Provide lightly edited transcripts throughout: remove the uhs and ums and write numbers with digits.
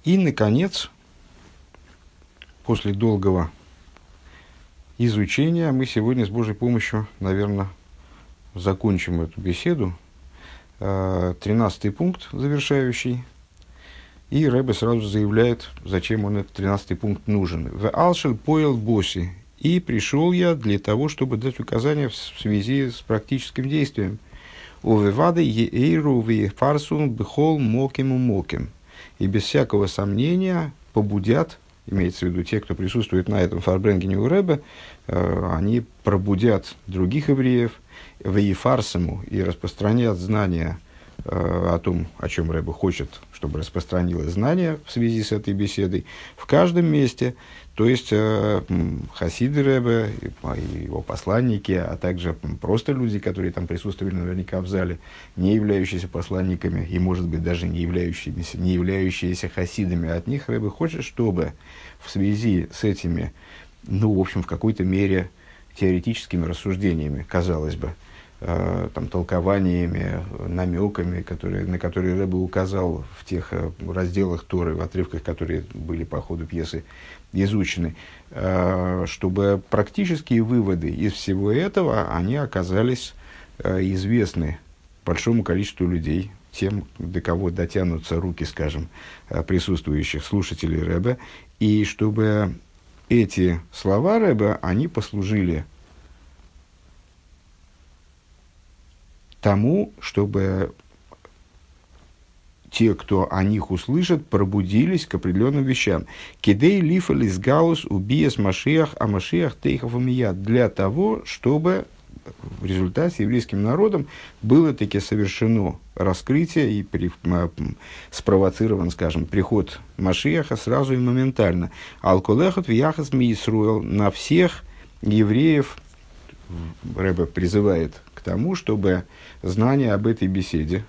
И, наконец, после долгого изучения, мы сегодня с Божьей помощью, наверное, закончим эту беседу. 13-й пункт завершающий. И Ребе сразу заявляет, зачем он этот 13-й пункт нужен. «В алшель поел боси». И пришел я для того, чтобы дать указания в связи с практическим действием. «Увевады еэйру вифарсун бхол моким моким». И без всякого сомнения побудят, имеется в виду те, кто присутствует на этом фарбренгене у Ребе, они пробудят других евреев в ефарсаму и распространят знания о том, о чем Ребе хочет, чтобы распространилось знание в связи с этой беседой, в каждом месте. То есть хасиды Ребе, его посланники, а также просто люди, которые там присутствовали наверняка в зале, не являющиеся посланниками и, может быть, даже не являющиеся хасидами. От них Ребе хочет, чтобы в связи с этими, в общем, в какой-то мере теоретическими рассуждениями, казалось бы, там, толкованиями, намеками, на которые Ребе указал в тех разделах Торы, в отрывках, которые были по ходу пьесы изучены, чтобы практические выводы из всего этого, они оказались известны большому количеству людей, тем, до кого дотянутся руки, скажем, присутствующих слушателей Ребе, и чтобы эти слова Ребе, они послужили тому, чтобы те, кто о них услышат, пробудились к определенным вещам. Кидей лифалис гаус убиес машиах, а машиах тейхов умият. Для того, чтобы в результате еврейским народом было таки совершено раскрытие и спровоцирован, скажем, приход Машиаха сразу и моментально. Алколехот вияхас миисруэл, на всех евреев Ребе призывает к тому, чтобы знание об этой беседе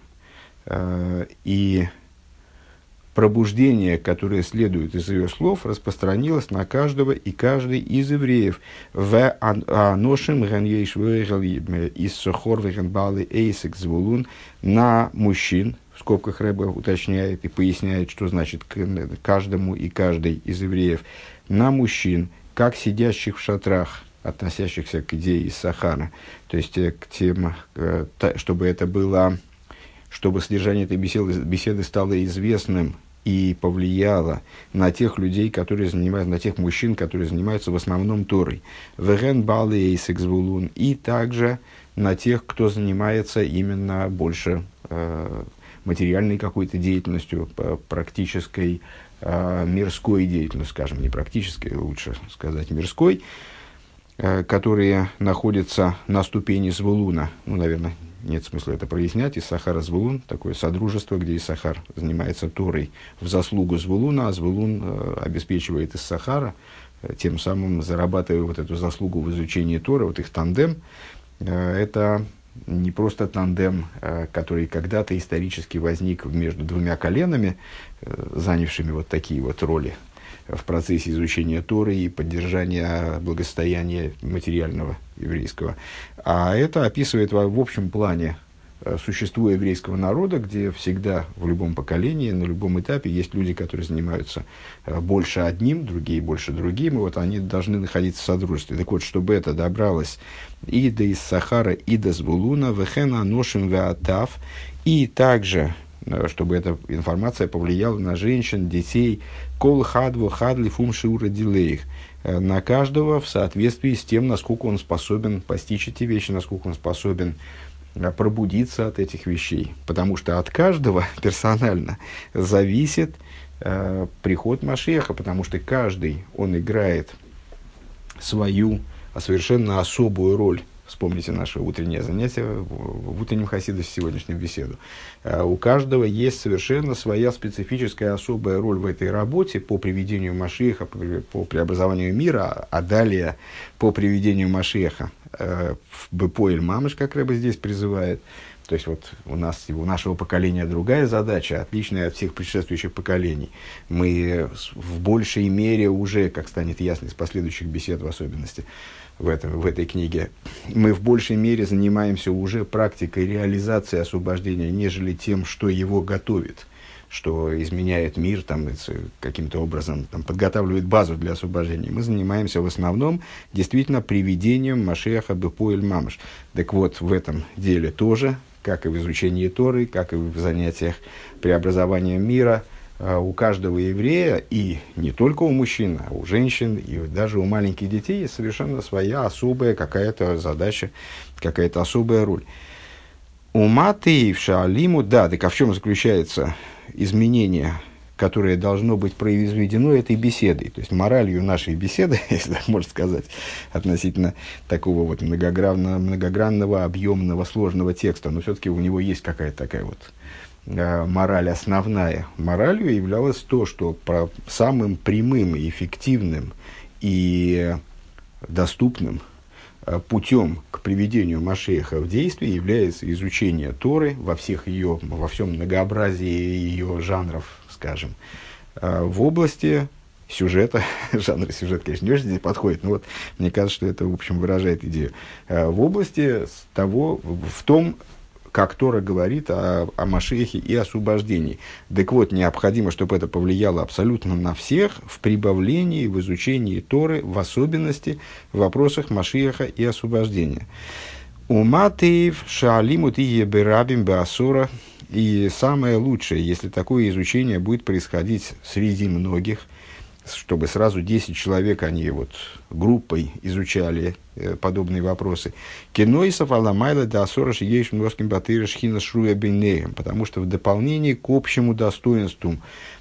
и пробуждение, которое следует из ее слов, распространилось на каждого и каждый из евреев. В аношим ганьеш из сохор вегенбалы эйсек звулун, на мужчин, в скобках Ребе уточняет и поясняет, что значит каждому и каждой из евреев, на мужчин, как сидящих в шатрах, относящихся к идее Иссахара, то есть к тем, чтобы это было, чтобы содержание этой беседы стало известным и повлияло на тех людей, которые занимаются, на тех мужчин, которые занимаются в основном Торой. Веген балы эйсекзвулун, и также на тех, кто занимается именно больше материальной какой-то деятельностью, практической, мирской деятельностью, скажем, не практической, лучше сказать мирской, которые находятся на ступени Звулуна. Наверное, нет смысла это прояснять. Иссахар и Звулун, такое содружество, где Иссахар занимается Торой в заслугу Звулуна, а Звулун обеспечивает Иссахара, тем самым зарабатывая вот эту заслугу в изучении Торы, вот их тандем. Это не просто тандем, который когда-то исторически возник между двумя коленами, занявшими вот такие вот роли в процессе изучения Торы и поддержания благосостояния материального еврейского. А это описывает в общем плане существо еврейского народа, где всегда, в любом поколении, на любом этапе есть люди, которые занимаются больше одним, другие больше другим, и вот они должны находиться в содружестве. Так вот, чтобы это добралось и до Иссахара, и до Звулуна, вехена ношим веатав, и также чтобы эта информация повлияла на женщин, детей, кол хадву хадли фум шиура дилеих, на каждого в соответствии с тем, насколько он способен постичь эти вещи, насколько он способен пробудиться от этих вещей. Потому что от каждого персонально зависит приход Машиаха, потому что каждый, он играет свою совершенно особую роль. Вспомните наше утреннее занятие в утреннем хасидусе, сегодняшнюю беседу. У каждого есть совершенно своя специфическая особая роль в этой работе по приведению Машиаха, по преобразованию мира, а далее по приведению Машиаха в Бепоэль Мамыш, как Ребе здесь призывает. То есть вот у нашего поколения другая задача, отличная от всех предшествующих поколений. Мы в большей мере уже, как станет ясно из последующих бесед в особенности, в этой книге, мы в большей мере занимаемся уже практикой реализации освобождения, нежели тем, что его готовит, что изменяет мир, там, каким-то образом там, подготавливает базу для освобождения. Мы занимаемся в основном действительно приведением Машеха Бепоэль Мамаш. Так вот, в этом деле тоже, как и в изучении Торы, как и в занятиях преобразованием мира, у каждого еврея, и не только у мужчин, а у женщин, и даже у маленьких детей есть совершенно своя особая какая-то задача, какая-то особая роль. У Маты в Шаалиму, да, так а в чем заключается изменение, которое должно быть произведено этой беседой, то есть моралью нашей беседы, если так можно сказать, относительно такого вот многогранного, объемного, сложного текста, но все-таки у него есть какая-то такая вот мораль основная. Моралью являлось то, что самым прямым, и эффективным и доступным путем к приведению Машеха в действие является изучение Торы во всем многообразии ее жанров, скажем, в области сюжета, жанр сюжет, конечно, не очень здесь подходит, но вот мне кажется, что это, в общем, выражает идею, в области того, в том, как Тора говорит о Машехе и освобождении. Так вот, необходимо, чтобы это повлияло абсолютно на всех в прибавлении, в изучении Торы, в особенности в вопросах Машеха и освобождения. Уматеев шаалимут и еберабим беасора. И самое лучшее, если такое изучение будет происходить среди многих, чтобы сразу 10 человек, они вот группой изучали подобные вопросы. Киноисов аламайла да асораш ейш мноским батырыш хина шруя бейнеем, потому что в дополнение к общему достоинству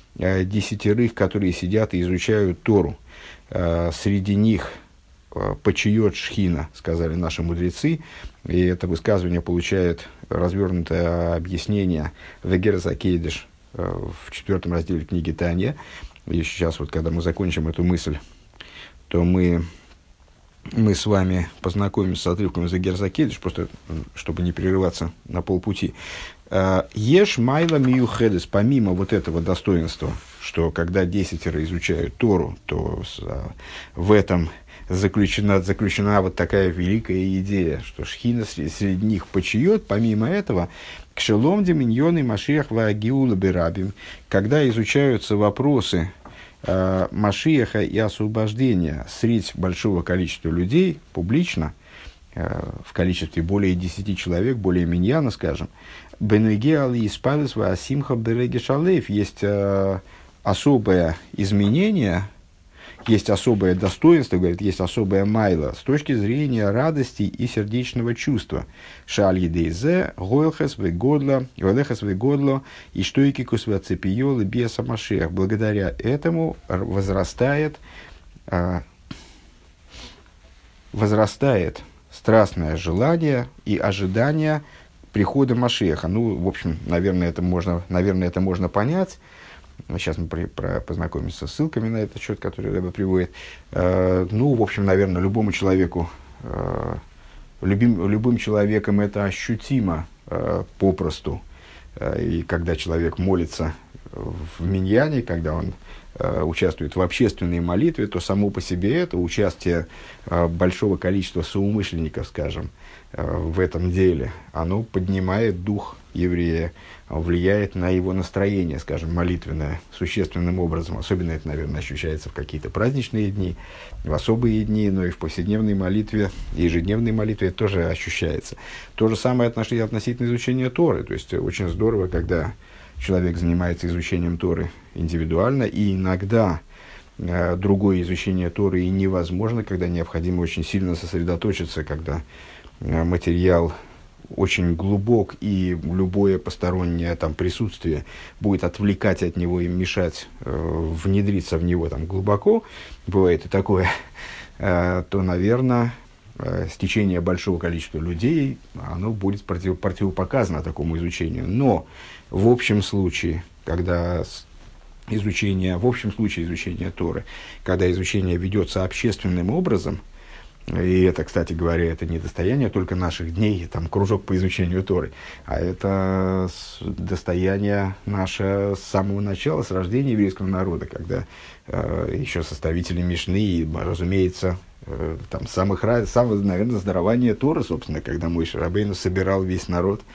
10, которые сидят и изучают Тору, среди них почиет шхина, сказали наши мудрецы, и это высказывание получает развернутое объяснение в Эгерзакейдеш в 4 разделе книги Танья. И сейчас, вот, когда мы закончим эту мысль, то мы с вами познакомимся с отрывком из Эгерзакейдеш, просто чтобы не прерываться на полпути. Еш майла миюхедес, помимо вот этого достоинства, что когда 10 изучают Тору, то в этом заключена вот такая великая идея, что шхина среди них почиет. Помимо этого, к шелом деминьоны Машиах ваагиула берабим, когда изучаются вопросы Машиаха и освобождения среди большого количества людей публично, в количестве более 10 человек, более миньяна, скажем, бенегеал и спалис ваасимха береги шалеев, есть особое изменение, есть особое достоинство, говорит, есть особая майла с точки зрения радости и сердечного чувства. Шаль едейзе, гойлхес вегодло, и штойкикус вацепиол и беса Машех. Благодаря этому возрастает страстное желание и ожидание прихода Машеха. Ну, в общем, наверное, это можно понять. Сейчас мы познакомимся с ссылками на этот счет, который Ребе приводит. Ну, в общем, наверное, любому человеку, любым человеком это ощутимо попросту. И когда человек молится в миньяне, когда он участвует в общественной молитве, то само по себе это участие большого количества соумышленников, скажем, в этом деле, оно поднимает дух еврея, влияет на его настроение, скажем, молитвенное, существенным образом. Особенно это, наверное, ощущается в какие-то праздничные дни, в особые дни, но и в повседневной молитве, ежедневной молитве это тоже ощущается. То же самое относительно изучения Торы. То есть, очень здорово, когда человек занимается изучением Торы индивидуально, и иногда другое изучение Торы и невозможно, когда необходимо очень сильно сосредоточиться, когда материал очень глубок, и любое постороннее там присутствие будет отвлекать от него и мешать внедриться в него там глубоко, бывает и такое, то, наверное, стечение большого количества людей, оно будет противопоказано такому изучению. Но в общем случае, когда изучение Торы, когда изучение ведется общественным образом, и это, кстати говоря, это не достояние только наших дней, там, кружок по изучению Торы, а это достояние наше с самого начала, с рождения еврейского народа, когда еще составители Мишны, и, разумеется, самого, наверное, дарования Торы, собственно, когда Моше Рабейну собирал весь народ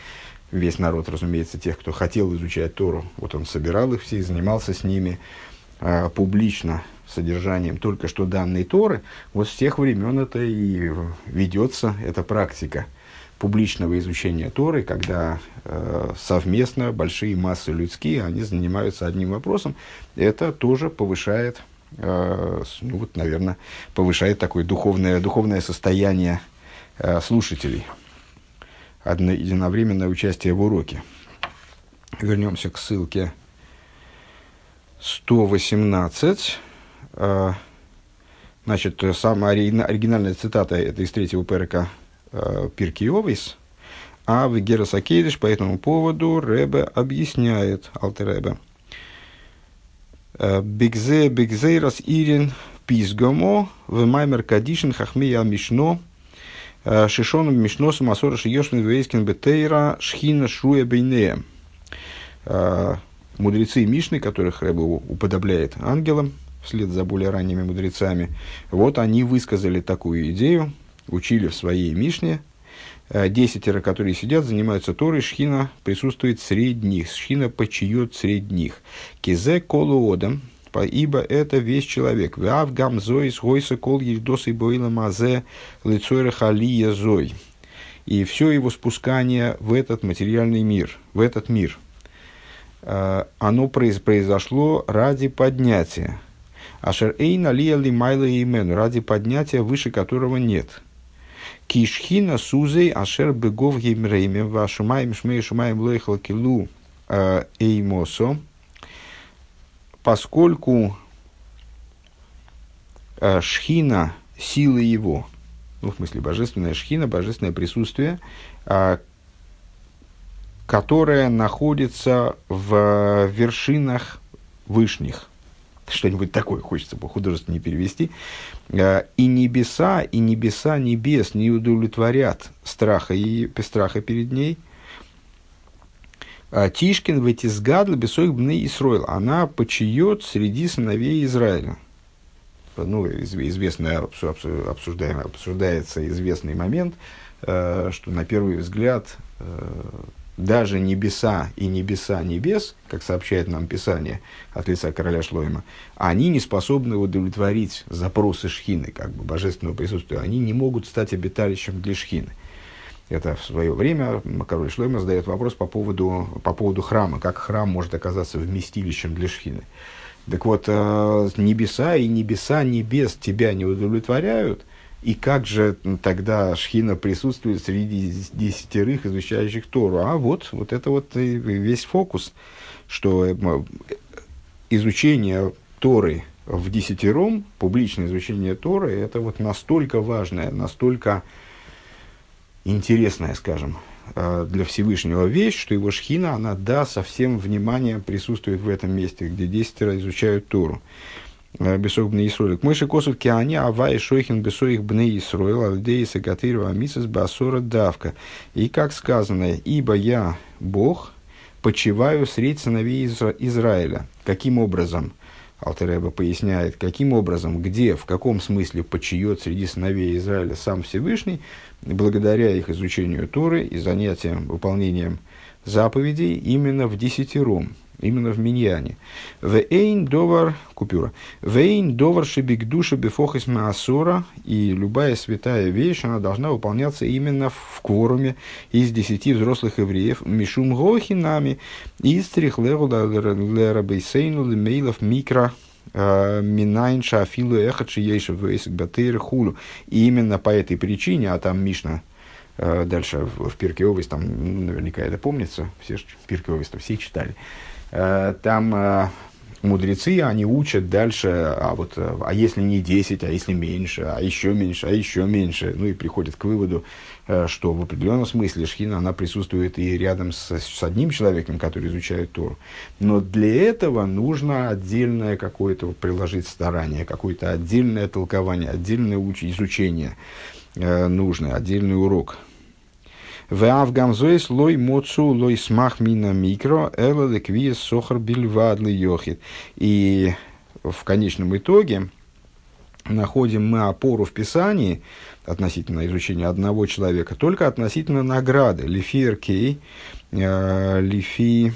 весь народ, разумеется, тех, кто хотел изучать Тору, вот он собирал их все, занимался с ними публично содержанием только что данной Торы, вот с тех времен это и ведется, эта практика публичного изучения Торы, когда совместно большие массы людские, они занимаются одним вопросом, это тоже повышает, наверное, повышает такое духовное состояние слушателей, единовременное участие в уроке. Вернемся к ссылке 118. Значит, самая оригинальная цитата это из третьего перека Пиркей Овес, а в Герас Акейдиш по этому поводу Ребе объясняет, Алтер Ребе. Бигзе рас ирин пизгамо в маймер кадишин хахмия мишно шишоном мишносом асора шиешмин вейскин бетейра шхина шуя бейнея. Мудрецы Мишны, которых Ребе уподобляет ангелам, вслед за более ранними мудрецами, вот они высказали такую идею, учили в своей Мишне. 10, которые сидят, занимаются Торой, Шхина присутствует среди них, Шхина почиет среди них. Кизе колу одам, ибо это весь человек. Вав гам зой сгойса кол еждос и бойла мазе лицойра халия зой. И все его спускание в этот материальный мир, в этот мир, оно произошло ради поднятия. Ашер эйн алия ли майла имен, ради поднятия, выше которого нет. Кишхина сузей ашер бегов геймрейме вашумаем шмей шумаем лойхал килу эймосо, поскольку шхина, силы его, в смысле божественная шхина, божественное присутствие, которое находится в вершинах вышних. Что-нибудь такое хочется по-художественному перевести. И небеса небес не удовлетворят страха перед ней. Тишкин в эти сгадли бесоих бны Исроил. Она почиет среди сыновей Израиля. Известно, обсуждается известный момент, что на первый взгляд даже небеса и небеса небес, как сообщает нам Писание от лица короля Шлойма, они не способны удовлетворить запросы Шхины, как бы божественного присутствия. Они не могут стать обиталищем для Шхины. Это в свое время король Шлойма задает вопрос по поводу храма, как храм может оказаться вместилищем для Шхины. Так вот, небеса и небеса небес тебя не удовлетворяют, и как же тогда Шхина присутствует среди 10 изучающих Тору? А вот это вот весь фокус, что изучение Торы в 10, публичное изучение Торы, это вот настолько важное, настолько интересная, скажем, для Всевышнего вещь, что его Шхина, она, со всем вниманием присутствует в этом месте, где 10 изучают Тору. Бесох бней Исроэль. Мойши косов киани авай шойхин бесоих бней Исроэль алдеиса гатырова амисас басора давка. И как сказано, ибо я, Бог, почиваю средь сыновей Израиля. Каким образом? Алтер Ребе поясняет, каким образом, где, в каком смысле почиет среди сыновей Израиля сам Всевышний, благодаря их изучению Торы и занятиям, выполнением заповедей именно в 10, именно в миньяне. Вейн довар купюра. Вейн довар шебигдуша бефохис маасора, и любая святая вещь, она должна выполняться именно в кворуме из 10 взрослых евреев. Мишум гохинами из трихлеву лерабейсейну лемейлов микро минайнша афилу эхачи ейша вейсик батейр хулу. И именно по этой причине, а там Мишна дальше в Пиркей Овес, там наверняка это помнится, все Пиркей Овес все читали. Там мудрецы, они учат дальше, а если не 10, а если меньше, а еще меньше, ну и приходят к выводу, что в определенном смысле Шхина, она присутствует и рядом с одним человеком, который изучает Тору. Но для этого нужно отдельное какое-то приложить старание, какое-то отдельное толкование, отдельное изучение нужно, отдельный урок. Веавгамзоис лой моцу лой смах мина микро эла леквиес сохар бильвадли йохит. И в конечном итоге находим мы опору в Писании относительно изучения одного человека, только относительно награды. Лифи эркей, лифи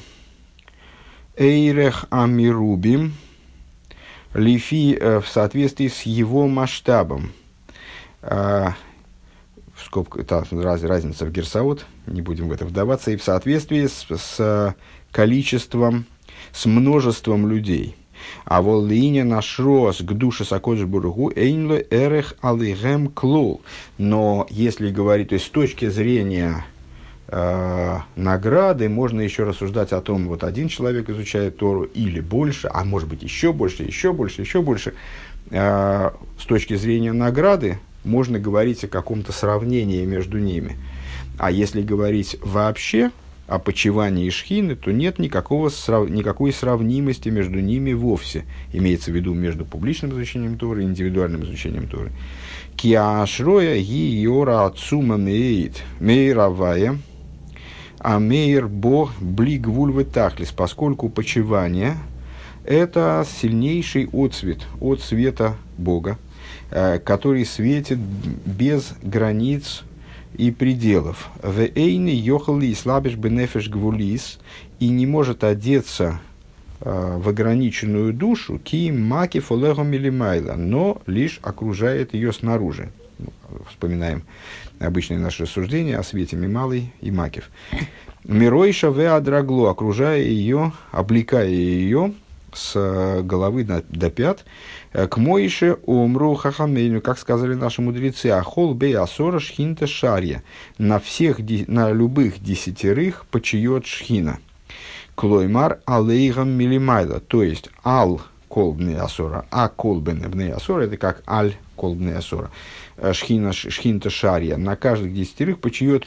эйрех амирубим, лифи в соответствии с его масштабом. В скобках, разница в герсаот, не будем в это вдаваться, и в соответствии с количеством, с множеством людей. А воллине наш рос к душе сакодж бургу эйнле эрех алигем клол. Но если говорить, то есть с точки зрения награды, можно еще рассуждать о том, вот один человек изучает Тору или больше, а может быть еще больше, еще больше, еще больше. С точки зрения награды можно говорить о каком-то сравнении между ними. А если говорить вообще о почивании шхины, то нет никакой сравнимости между ними вовсе. Имеется в виду между публичным изучением Торы и индивидуальным изучением Торы. Киашроя ги йора ацума мейравая, а мейр бог блигвульвы тахлис, поскольку почивание – это сильнейший отцвет от света Бога, который светит без границ и пределов. «Вэйни йохали слабиш бенефеш гвулис» и не может одеться в ограниченную душу ки маки фолего милимайла, но лишь окружает ее снаружи. Вспоминаем обычное наше рассуждение о свете мималой и макев. «Миройша ве адрагло», окружая ее, облекая ее с головы до пят, к Моише умру хахамейну, как сказали наши мудрецы, ахол бей асора шхинта шарья, на любых 10 почиет шхина. Клоймар алейгам милимайла, то есть ал колбны асора, а колбны бны асора, это как аль колбны асора. Шхинта шарья, на каждых 10 почиет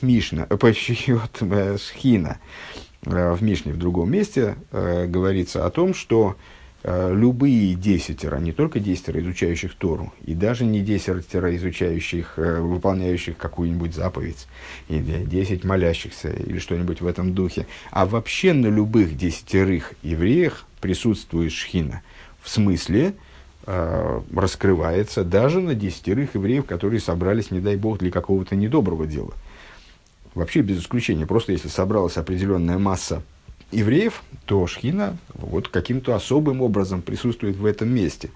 шхина. В Мишне в другом месте говорится о том, что любые 10, не только 10 изучающих Тору, и даже не 10 изучающих, выполняющих какую-нибудь заповедь, или 10 молящихся, или что-нибудь в этом духе, а вообще на любых 10 евреях присутствует шхина. В смысле, раскрывается даже на 10 евреев, которые собрались, не дай бог, для какого-то недоброго дела. Вообще без исключения. Просто если собралась определенная масса евреев, то шхина вот каким-то особым образом присутствует в этом месте.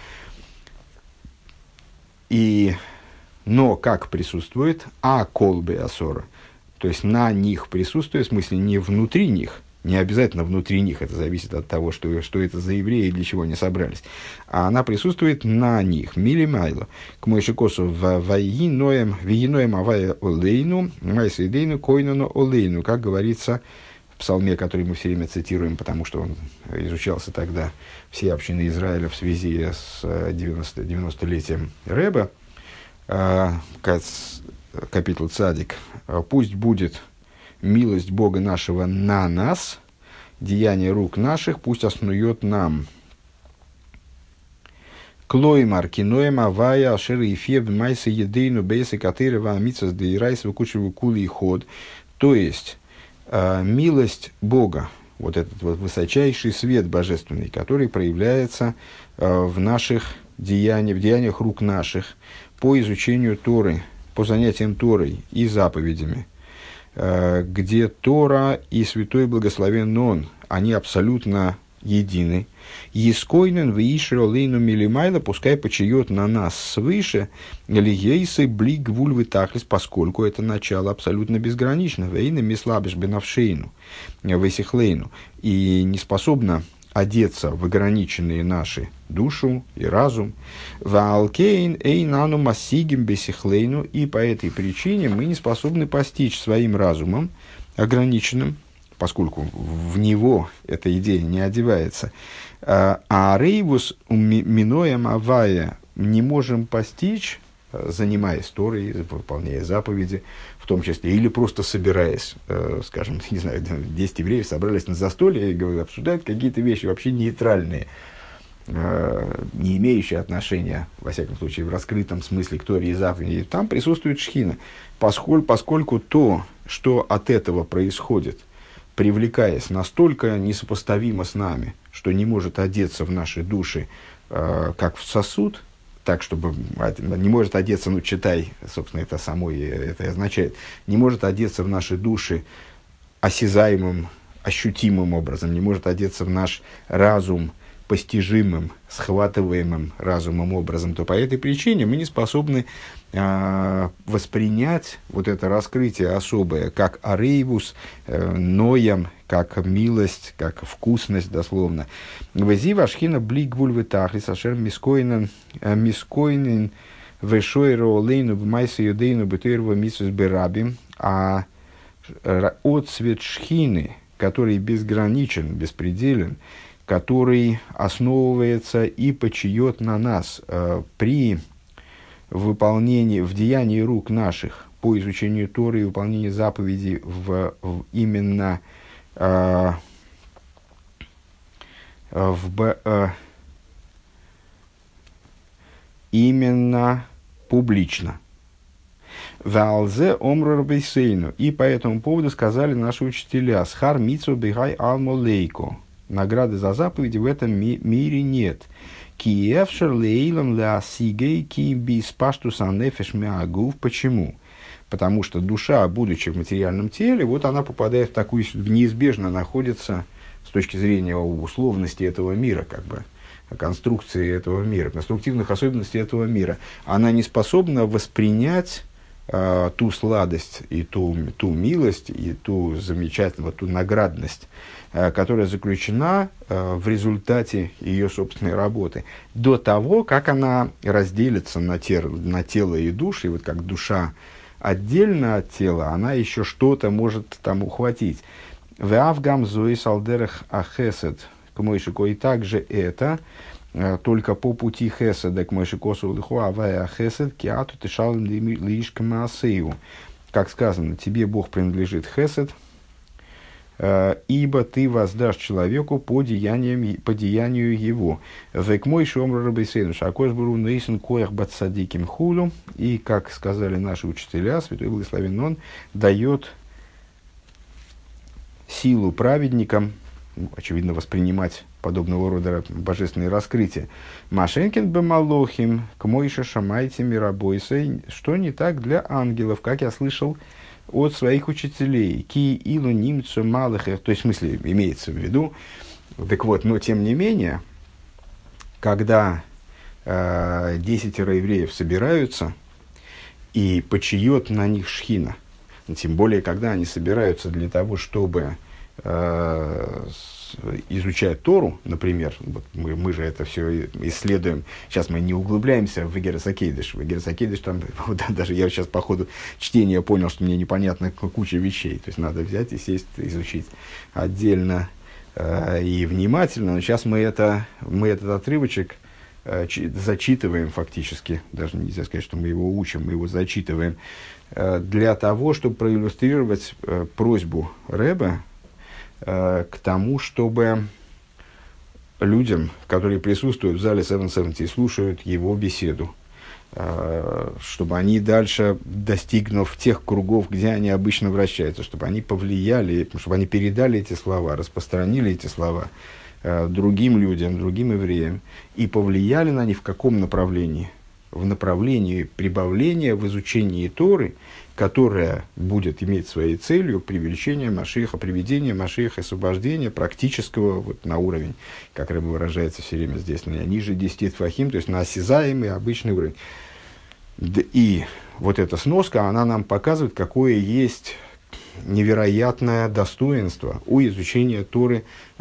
Но как присутствует? А колбе асора. То есть на них присутствует, в смысле не внутри них, не обязательно внутри них, это зависит от того, что это за евреи и для чего они собрались. А она присутствует на них. Милимайло. К Моишекосу ваиноем авая олейну, майсейдейну койнану олейну, как говорится в псалме, который мы все время цитируем, потому что он изучался тогда все общины Израиля в связи с 90-летием Ребе, капитул Цадик. «Пусть будет милость Бога нашего на нас, деяние рук наших пусть оснует нам». Клоймар киноем авая ашеры и феб майса едейну бейсы катырева амитсас дейрайс выкучиваю кули и ход. То есть, милость Бога, вот этот вот высочайший свет божественный, который проявляется в наших деяниях, в деяниях рук наших, по изучению Торы, по занятиям Торой и заповедями, где Тора и Святой Благословен Он, они абсолютно едины. Ескойнен вишер лейну милимайла, пускай почиет на нас свыше, лиейсы блиг вульвы тахлис, поскольку это начало абсолютно безгранично. Вейна мислабиш бенавшейну, весихлейну, и не способна одеться в ограниченные наши душу и разум. Ваалкейн эйнану массигим бесихлейну, и по этой причине мы не способны постичь своим разумом ограниченным, поскольку в него эта идея не одевается. А рейвус миноем авая не можем постичь, занимаясь Торой, выполняя заповеди, в том числе, или просто собираясь, скажем, не знаю, 10 евреев собрались на застолье и обсуждают какие-то вещи вообще нейтральные, не имеющие отношения, во всяком случае, в раскрытом смысле к Торе и заповеди. Там присутствует шхина, поскольку то, что от этого происходит, привлекаясь, настолько несопоставимо с нами, что не может одеться в наши души, как в сосуд, так, чтобы не может одеться, ну, читай, собственно, это само это и означает, не может одеться в наши души осязаемым, ощутимым образом, не может одеться в наш разум постижимым, схватываемым разумом образом, то по этой причине мы не способны воспринять вот это раскрытие особое, как арейвус, ноям, как милость, как вкусность, дословно. Вези вашхина блигвуль витахли сашер мискоинен вешойро лейну бмайса юдейну бетуирва мисус берабим, а отцвет шхины, который безграничен, беспределен, который основывается и почиет на нас при выполнении, в деянии рук наших по изучению Торы и выполнении заповедей именно именно публично. Валзе омрор бейсейну. И по этому поводу сказали наши учителя: схар митсу бегай алмолейко. Награды за заповеди в этом мире нет. Киевшер лейлам ля сигей ки бис паштус анефеш меагув. Почему? Потому что душа, будучи в материальном теле, вот она попадает в такую, неизбежно находится с точки зрения условности этого мира, как бы, конструкции этого мира, конструктивных особенностей этого мира. Она не способна воспринять ту сладость и ту милость и ту замечательную, ту наградность, которая заключена в результате ее собственной работы, до того, как она разделится на тело и душу, и вот как душа отдельно от тела, она еще что-то может там ухватить. «Веавгам зои салдерах ахесед к мойшико». И также это только по пути хеседа к мойшикосу лиху авая ахесед киату тишал лишка маасею. Как сказано, тебе Бог принадлежит хесед, ибо ты воздашь человеку по деянию его. Век мой шомру рабейсейну шакош буру нейсен коях бацадиким хулю. И, как сказали наши учителя, святой благословен он, дает силу праведникам, очевидно, воспринимать подобного рода божественные раскрытия. Машенкин бемалохим к мойше шамайте мирабойсей. Что не так для ангелов, как я слышал от своих учителей. Ки илу нимцу малых, то есть в смысле имеется в виду. Так вот, но тем не менее, когда 10 евреев собираются и почиет на них шхина, тем более, когда они собираются для того, чтобы изучать Тору, например, вот мы же это все исследуем. Сейчас мы не углубляемся в Эгерес Акейдеш. В Эгерес Акейдеш там, вот, даже я сейчас по ходу чтения понял, что мне непонятно куча вещей. То есть надо взять и сесть, изучить отдельно и внимательно. Но сейчас мы этот отрывочек зачитываем фактически. Даже нельзя сказать, что мы его учим, мы его зачитываем. Для того, чтобы проиллюстрировать просьбу Ребе к тому, чтобы людям, которые присутствуют в зале 770 и слушают его беседу, чтобы они дальше, достигнув тех кругов, где они обычно вращаются, чтобы они повлияли, чтобы они передали эти слова, распространили эти слова другим людям, другим евреям, и повлияли на них в каком направлении? В направлении прибавления в изучении Торы, которая будет иметь своей целью привлечение Машиаха, приведение Машиаха, освобождение практического вот, на уровень, как Ребе выражается все время здесь, ниже 10 тфахим, то есть на осязаемый обычный уровень. И вот эта сноска, она нам показывает, какое есть невероятное достоинство у изучения Торы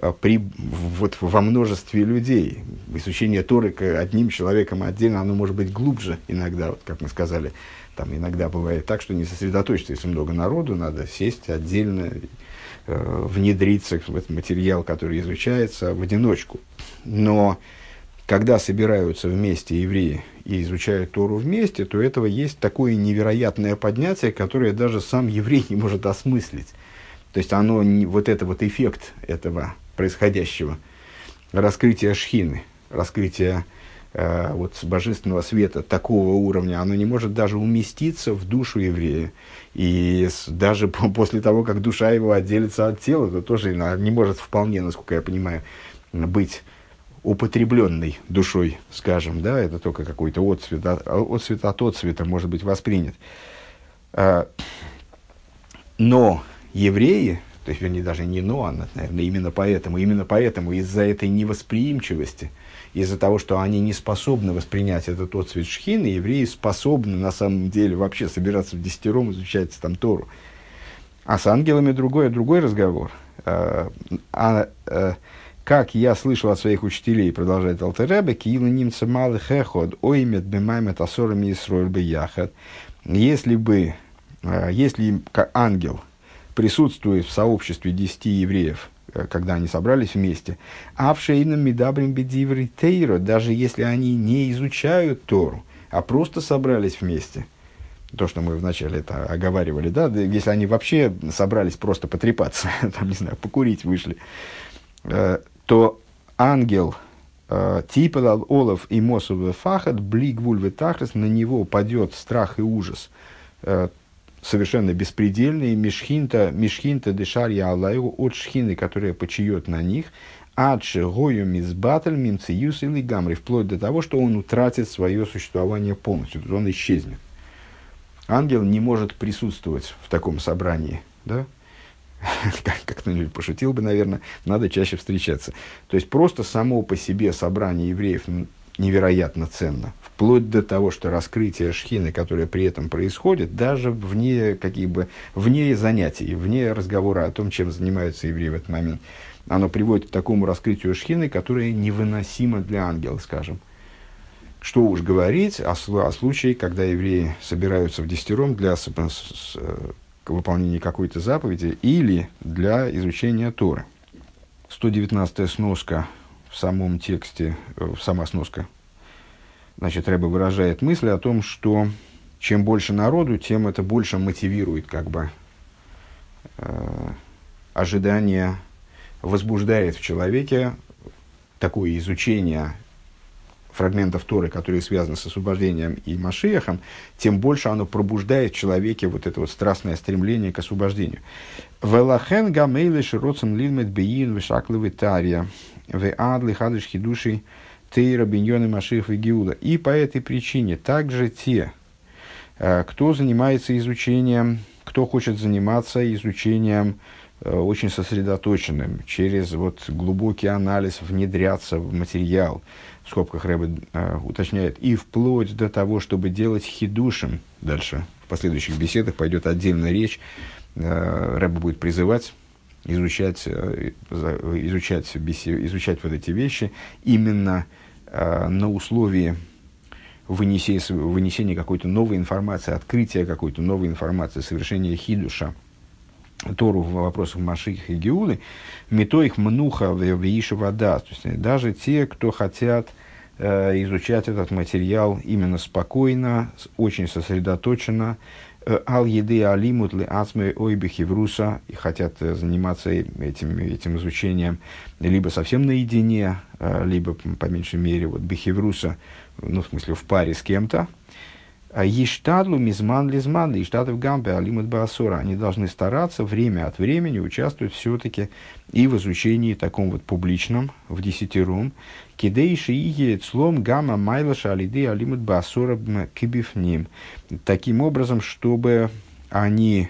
во множестве людей. Изучение Торы одним человеком отдельно, оно может быть глубже иногда, вот, как мы сказали. Там иногда бывает так, что не сосредоточиться, если много народу, надо сесть отдельно, внедриться в этот материал, который изучается в одиночку. Но когда собираются вместе евреи и изучают Тору вместе, то этого есть такое невероятное поднятие, которое даже сам еврей не может осмыслить. То есть оно, вот это вот эффект этого происходящего, раскрытия шхины, раскрытия вот божественного света такого уровня, оно не может даже уместиться в душу еврея. И даже после того, как душа его отделится от тела, то тоже не может вполне, насколько я понимаю, быть употребленный душой, скажем, да, это только какой-то отцвет от отцвета может быть воспринят. Но евреи, то есть, вернее, даже не но, а, наверное, именно поэтому из-за этой невосприимчивости, из-за того, что они не способны воспринять этот отцвет шхины, евреи способны, на самом деле, вообще собираться в десятером, изучать там Тору. А с ангелами другой разговор. Как я слышал от своих учителей, продолжает Алтер Ребе, киилу нимца малых эход, оймет бемаймет асорами Исроэль бияхад. Если ангел присутствует в сообществе 10 евреев, когда они собрались вместе, а в шейном медабрим бедиври тейро, даже если они не изучают Тору, а просто собрались вместе, то, что мы вначале это оговаривали, да, если они вообще собрались просто потрепаться, там, не знаю, покурить вышли, то ангел типа олов и мосовый фахат, блигвуль ветахрес, на него падет страх и ужас, совершенно беспредельный, мишхинта дешарья аллайгу, от шхины, которая почиет на них, адше гою мизбатель мимциюс или гамри, вплоть до того, что он утратит свое существование полностью, то есть он исчезнет. Ангел не может присутствовать в таком собрании, да? Как кто-нибудь пошутил бы, наверное, надо чаще встречаться. То есть просто само по себе собрание евреев невероятно ценно. Вплоть до того, что раскрытие шхины, которое при этом происходит, даже вне занятий, вне разговора о том, чем занимаются евреи в этот момент, оно приводит к такому раскрытию шхины, которое невыносимо для ангела, скажем. Что уж говорить о случае, когда евреи собираются в десятером для выполнения какой-то заповеди или для изучения Торы. 119-я сноска в самом тексте, сама сноска, значит, Ребе выражает мысль о том, что чем больше народу, тем это больше мотивирует, ожидание, возбуждает в человеке такое изучение фрагментов Торы, которые связаны с освобождением и Машиахом, тем больше оно пробуждает в человеке вот это вот страстное стремление к освобождению. «Велахен гамейлы широцен лилмет беин вишаклывы тарья, ве адли хадыш хидуши тейра биньоны Машиах и Геула». И по этой причине также те, кто занимается изучением, кто хочет заниматься изучением очень сосредоточенным, через вот глубокий анализ внедряться в материал, в скобках Ребе уточняет, и вплоть до того, чтобы делать хидушем, дальше в последующих беседах пойдет отдельная речь, Ребе будет призывать изучать вот эти вещи именно на условии вынесения какой-то новой информации, открытия какой-то новой информации, совершения хидуша, Тору в вопросах Машиаха и Геулы, мето их мнуха веиша вода. То есть даже те, кто хотят изучать этот материал именно спокойно, очень сосредоточенно, ал еды алимут ли ацмы ойбихи вруса, и хотят заниматься этим изучением либо совсем наедине, либо по меньшей мере вот бихевруса, ну в смысле в паре с кем-то. Ештадлу мизман лизман, ештадлу гамбе алимут баасора. Они должны стараться время от времени участвовать все-таки и в изучении таком вот публичном, в десятером. Кидейши иге цлом гамма майлаша алиды алимут баасора кибифним. Таким образом, чтобы они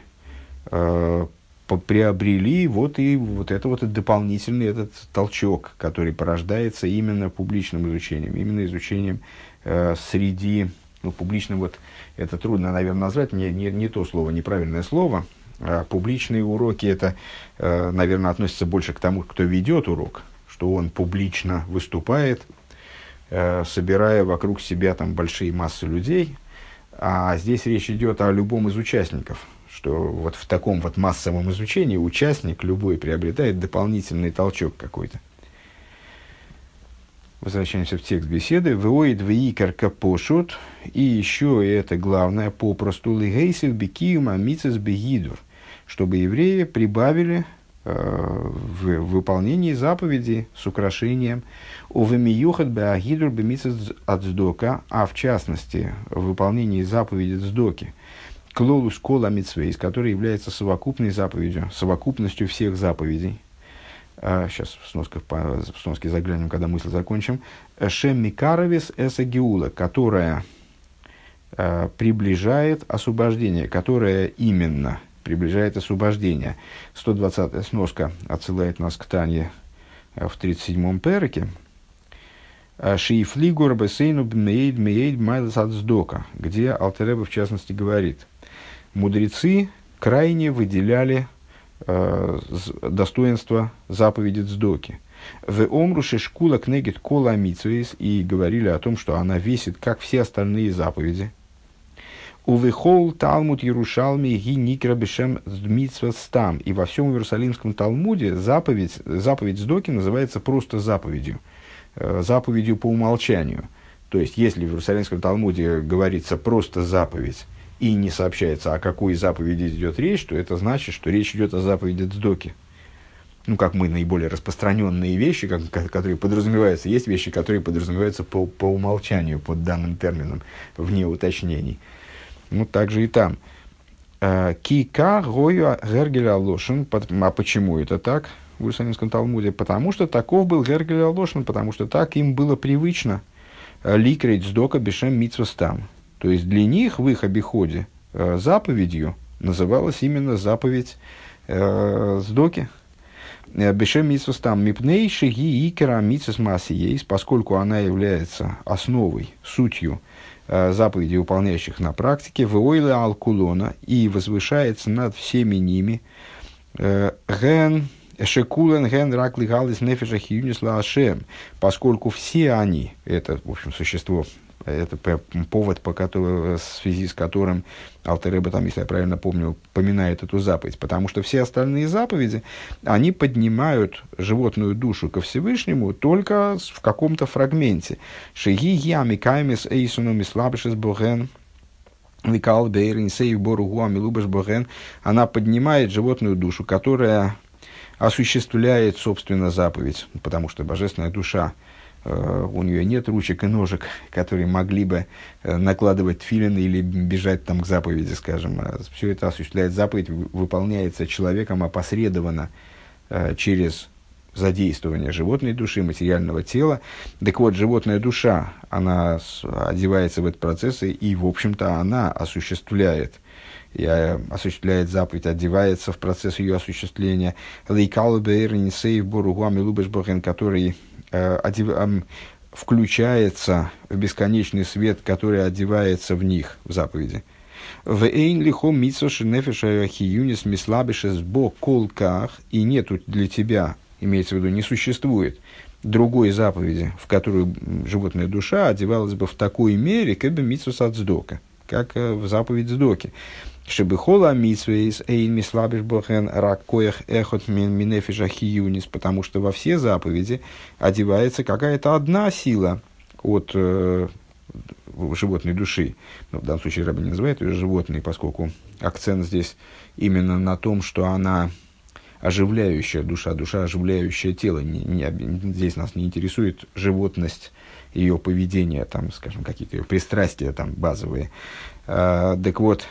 приобрели вот это вот дополнительный этот толчок, который порождается именно публичным изучением, именно изучением среди... Ну, публичным, вот это трудно, наверное, назвать, не то слово, неправильное слово. Публичные уроки, это, наверное, относится больше к тому, кто ведет урок, что он публично выступает, собирая вокруг себя там большие массы людей. А здесь речь идет о любом из участников, что вот в таком вот массовом изучении участник любой приобретает дополнительный толчок какой-то. Возвращаемся в текст беседы. «Веоид веикар капошут». И еще это главное, попросту «лигейсил бекиюма мицес бегидур», чтобы евреи прибавили в выполнении заповедей с украшением «увемиюхат беагидур бемицес ацдока», а в частности, в выполнении заповеди цдоки «клолус кола мицвейс», которая является совокупной заповедью, совокупностью всех заповедей. сейчас в сноски заглянем, когда мысль закончим, «Шем микаровис эса геула», которая приближает освобождение, которая именно приближает освобождение. 120-я сноска отсылает нас к Тане в 37-м переке. «Шиифлигур бесейну бмеид меид майлас ацдока», где Алтер Ребе в частности говорит: мудрецы крайне выделяли достоинство заповеди цдоки. В омруше шкула кнегит кола митсвейс, и говорили о том, что она весит, как все остальные заповеди. Увехол Талмуд Ярушалми ги никра бешем митсва стам, и во всем Иерусалимском Талмуде заповедь цдоки называется просто заповедью, заповедью по умолчанию. То есть, если в Иерусалимском Талмуде говорится просто заповедь, и не сообщается, о какой заповеди идет речь, то это значит, что речь идет о заповеди цдоки. Ну, как мы наиболее распространенные вещи, которые подразумеваются, есть вещи, которые подразумеваются по умолчанию, под данным термином, вне уточнений. Ну, так же и там. Кика гою гергеля лошен. А почему это так в Иерусалимском Талмуде? Потому что таков был гергеля лошен, потому что так им было привычно ликрейт цдока бешем митсва стам. То есть для них в их обиходе заповедью называлась именно заповедь цдоки. Бешем митсва стам мипней шиги икера митсвас массиейс, поскольку она является основой, сутью заповедей, выполняющих на практике, в ойле алкулона, и возвышается над всеми ними, ген шекулен ген рак лигалис нефеша хиюнис лаашем, поскольку все они, это, в общем, существо, это повод, в связи с которым Алтер Ребе, там, если я правильно помню, поминает эту заповедь, потому что все остальные заповеди, они поднимают животную душу ко Всевышнему только в каком-то фрагменте. Шеги ями каймес эйсуном и слабышес боген, викал бейрин сейв бору гуами лубаш боген, она поднимает животную душу, которая осуществляет, собственно, заповедь, потому что божественная душа, у нее нет ручек и ножек, которые могли бы накладывать тфилин или бежать там к заповеди, скажем. Все это осуществляет заповедь, выполняется человеком опосредованно через задействование животной души, материального тела. Так вот, животная душа, она одевается в этот процесс, и, в общем-то, она осуществляет заповедь, одевается в процесс ее осуществления. Который включается в бесконечный свет, который одевается в них, в заповеди. И нету для тебя, имеется в виду, не существует другой заповеди, в которую животная душа одевалась бы в такой мере, как бы митсвас от цдока, как в заповедь цдоки. Шебихола митсвейс эйн мислабиш бохен раккоях эхот минефиша хиюнис, потому что во все заповеди одевается какая-то одна сила от животной души. Но в данном случае Рабби не называет ее животной, поскольку акцент здесь именно на том, что она оживляющая душа, душа оживляющее тело. Здесь нас не интересует животность ее поведения, там, скажем, какие-то ее пристрастия там, базовые. Так вот,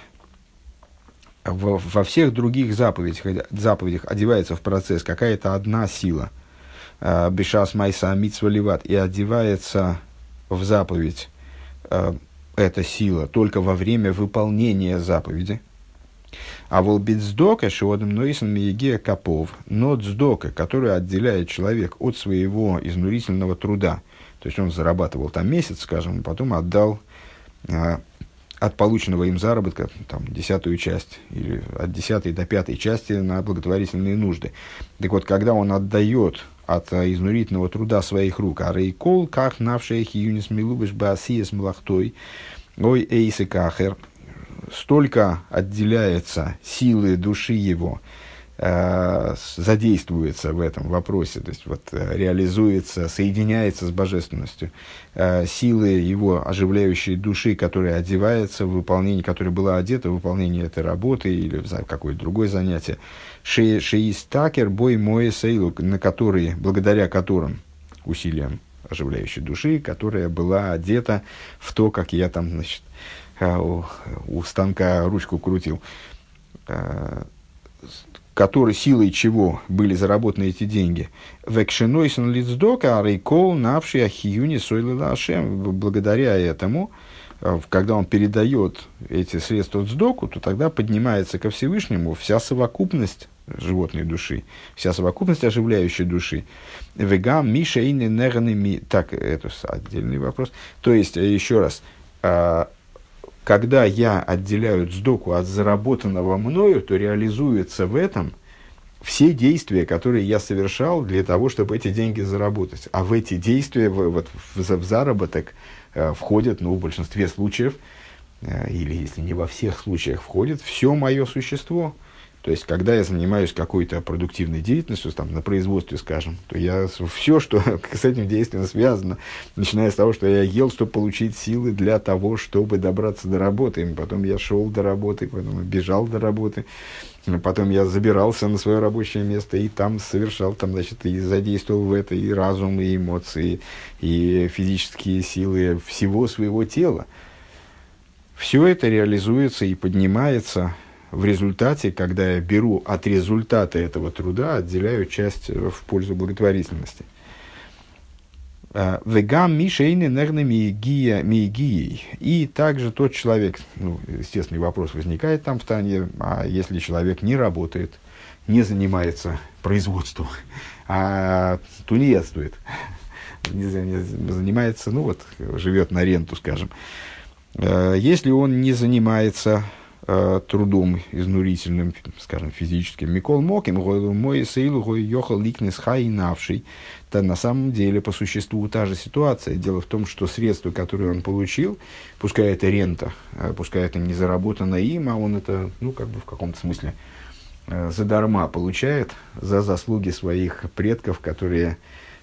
во всех других заповедях одевается в процесс какая-то одна сила, бешас майса митсва ливат, и одевается в заповедь эта сила только во время выполнения заповеди. А волбит цдока шиодом нойсен миегея капов, но цдока, который отделяет человек от своего изнурительного труда, то есть он зарабатывал там месяц, скажем, и потом отдал от полученного им заработка там, 10-ю часть или от 10-й до 5-й части на благотворительные нужды. Так вот, когда он отдает от изнурительного труда своих рук, а рейкол, как навшая хиюнис милубиш баасиес млахтой, ой эйсы кахер, столько отделяется силы души его, задействуется в этом вопросе, то есть вот, реализуется, соединяется с божественностью, силы его оживляющей души, которая одевается в выполнение, которая была одета в выполнение этой работы или в какое-то другое занятие, шеистакер бой мой сейлу, на которые, благодаря которым усилиям оживляющей души, которая была одета в то, как я там, значит, у станка ручку крутил. который, силой чего были заработаны эти деньги. Векшенойсен лицдока рейкол навший ахиюни сойлила ашем. Благодаря этому, когда он передает эти средства в сдоку, то тогда поднимается ко Всевышнему вся совокупность животной души, вся совокупность оживляющей души. Вегам миша и нернами. Так, это отдельный вопрос. То есть, еще раз, когда я отделяю цдоку от заработанного мною, то реализуются в этом все действия, которые я совершал для того, чтобы эти деньги заработать. А в эти действия, в заработок входят, в большинстве случаев, или если не во всех случаях, входит все мое существо. То есть, когда я занимаюсь какой-то продуктивной деятельностью, там, на производстве, скажем, то я все, что с этим действием связано, начиная с того, что я ел, чтобы получить силы для того, чтобы добраться до работы, потом я шел до работы, потом я бежал до работы, потом я забирался на свое рабочее место и там совершал, и задействовал в это и разум, и эмоции, и физические силы всего своего тела. Все это реализуется и поднимается в результате, когда я беру от результата этого труда, отделяю часть в пользу благотворительности. Вегам мишейны нернами миегией. И также тот человек, естественный вопрос возникает там в Тане, а если человек не работает, не занимается производством, а тунеядствует, не занимается, живет на ренту, скажем. Если он не занимается трудом изнурительным, скажем, физическим, Микол Моким, мой сейлу йохал ликнес хайнавший, то на самом деле по существу та же ситуация. Дело в том, что средства, которые он получил, пускай это рента, пускай это не заработано им, а он это, в каком-то смысле задарма получает за заслуги своих предков, которые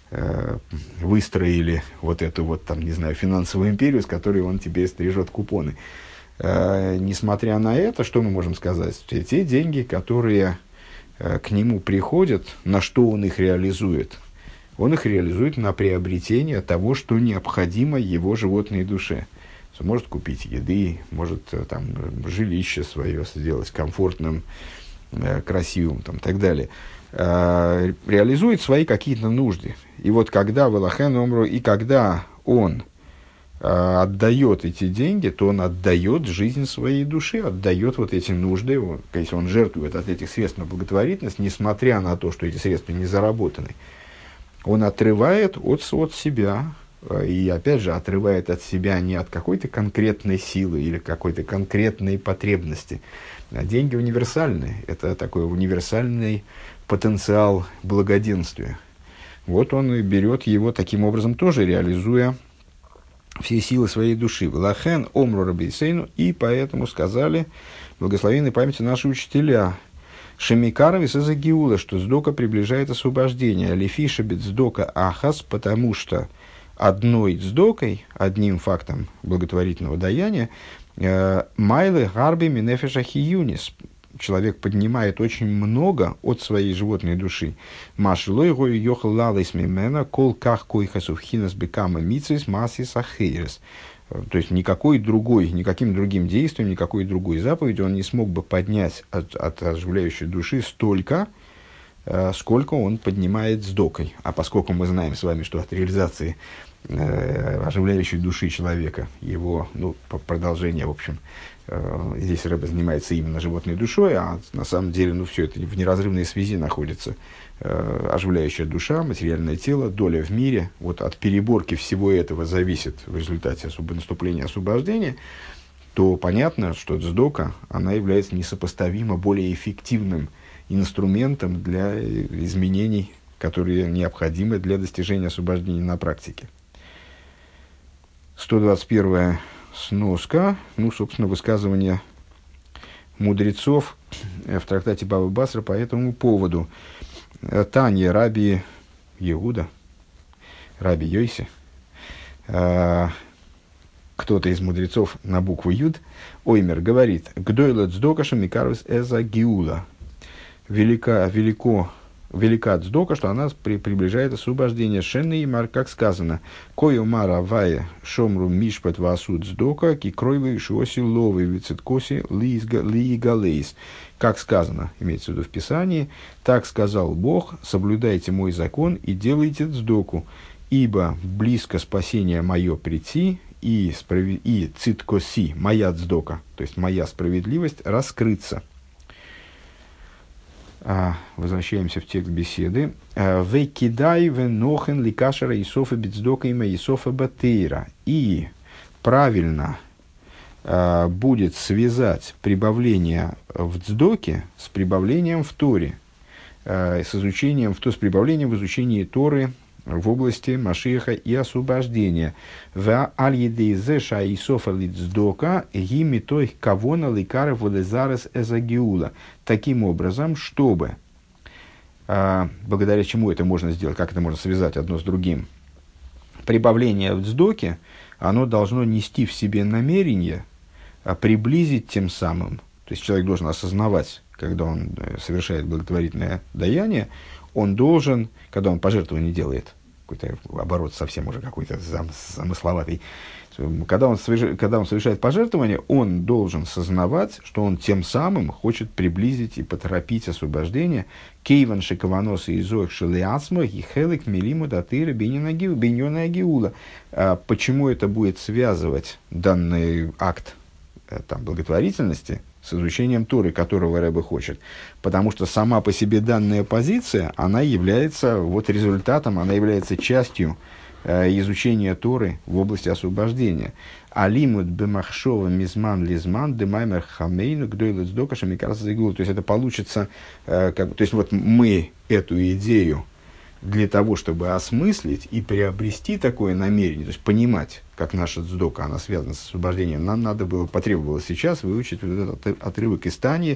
выстроили эту финансовую империю, с которой он теперь стрижет купоны. Несмотря на это, что мы можем сказать? Те деньги, которые к нему приходят, на что он их реализует? Он их реализует на приобретение того, что необходимо его животной душе. Он может купить еды, может жилище свое сделать комфортным, красивым и так далее. Реализует свои какие-то нужды. И когда Велахен Омру, и когда он отдает эти деньги, то он отдает жизнь своей души, отдает эти нужды. Если он жертвует от этих средств на благотворительность, несмотря на то, что эти средства не заработаны, он отрывает от себя, и опять же отрывает от себя не от какой-то конкретной силы или какой-то конкретной потребности. А деньги универсальны, это такой универсальный потенциал благоденствия. Он и берет его таким образом тоже, реализуя все силы своей души. Лахен омру рабейсейну, и поэтому сказали благословенной памяти наши учителя, Шемикаров из Гиула, что сдока приближает освобождение. Лефиша бит сдока ахас, потому что одной сдокой, одним фактом благотворительного даяния, майлы гарби минефеша хиюнис. Человек поднимает очень много от своей животной души. Машилой гой йохал лалейс мимена кол ках койхасув хинас бекама мицис масис ахейрес. То есть никаким другим действием, никакой другой заповедью он не смог бы поднять от оживляющей души столько, сколько он поднимает сдокой. А поскольку мы знаем с вами, что от реализации оживляющей души человека, его продолжение, в общем, здесь Рэбе занимается именно животной душой, а на самом деле все это в неразрывной связи находится. Оживляющая душа, материальное тело, доля в мире. От переборки всего этого зависит в результате наступления освобождения, то понятно, что цдока, она является несопоставимо более эффективным инструментом для изменений, которые необходимы для достижения освобождения на практике. 121 сноска, собственно, высказывание мудрецов в трактате Бава Басра по этому поводу. Таня Раби Иуда, Раби Йоси, кто-то из мудрецов на букву Юд, Оймер говорит: «Гдойла цдока шамикарвис эза гиула». Велико велика цдока, что она приближает освобождение. Шенеймар, как сказано, кою мара вае шомру мишпат васуд цдока, кикройвы шиоси ловы вицеткоси лиигалейс. Как сказано, имеется в виду в Писании, так сказал Бог, соблюдайте мой закон и делайте цдоку, ибо близко спасение мое прийти, и циткоси, моя цдока, то есть моя справедливость, раскрыться. Возвращаемся в текст беседы. «Вей кидай ве нохен ликашера Исофа бицдока има Исофа батейра». И правильно будет связать прибавление в цдоке с прибавлением в Торе, с прибавлением в изучении Торы в области Машиаха и освобождения. «Ва аль-едейзе ша Исофа лицдока гими той кавона ликара волезарес эзагиула». Таким образом, чтобы, благодаря чему это можно сделать, как это можно связать одно с другим, прибавление в цдоке, оно должно нести в себе намерение приблизить тем самым, то есть человек должен осознавать, когда он совершает благотворительное даяние, он должен, когда он пожертвование делает, какой-то оборот совсем уже какой-то замысловатый, когда он совершает пожертвование, он должен сознавать, что он тем самым хочет приблизить и поторопить освобождение. Кейван шекаванос и изоих шелиасма и хелик милиму датыра биньона агиула. Почему это будет связывать данный акт благотворительности с изучением Торы, которого Ребе хочет? Потому что сама по себе данная позиция, она является результатом, она является частью изучения Торы в области освобождения. Алимут бемахшова мизман лизман демаймер хамейну гдойлет сдока шамикарас загул. То есть это получится, то есть мы эту идею для того, чтобы осмыслить и приобрести такое намерение, то есть понимать, как наша цдока, она связана с освобождением, нам потребовалось сейчас выучить этот отрывок из Таньи,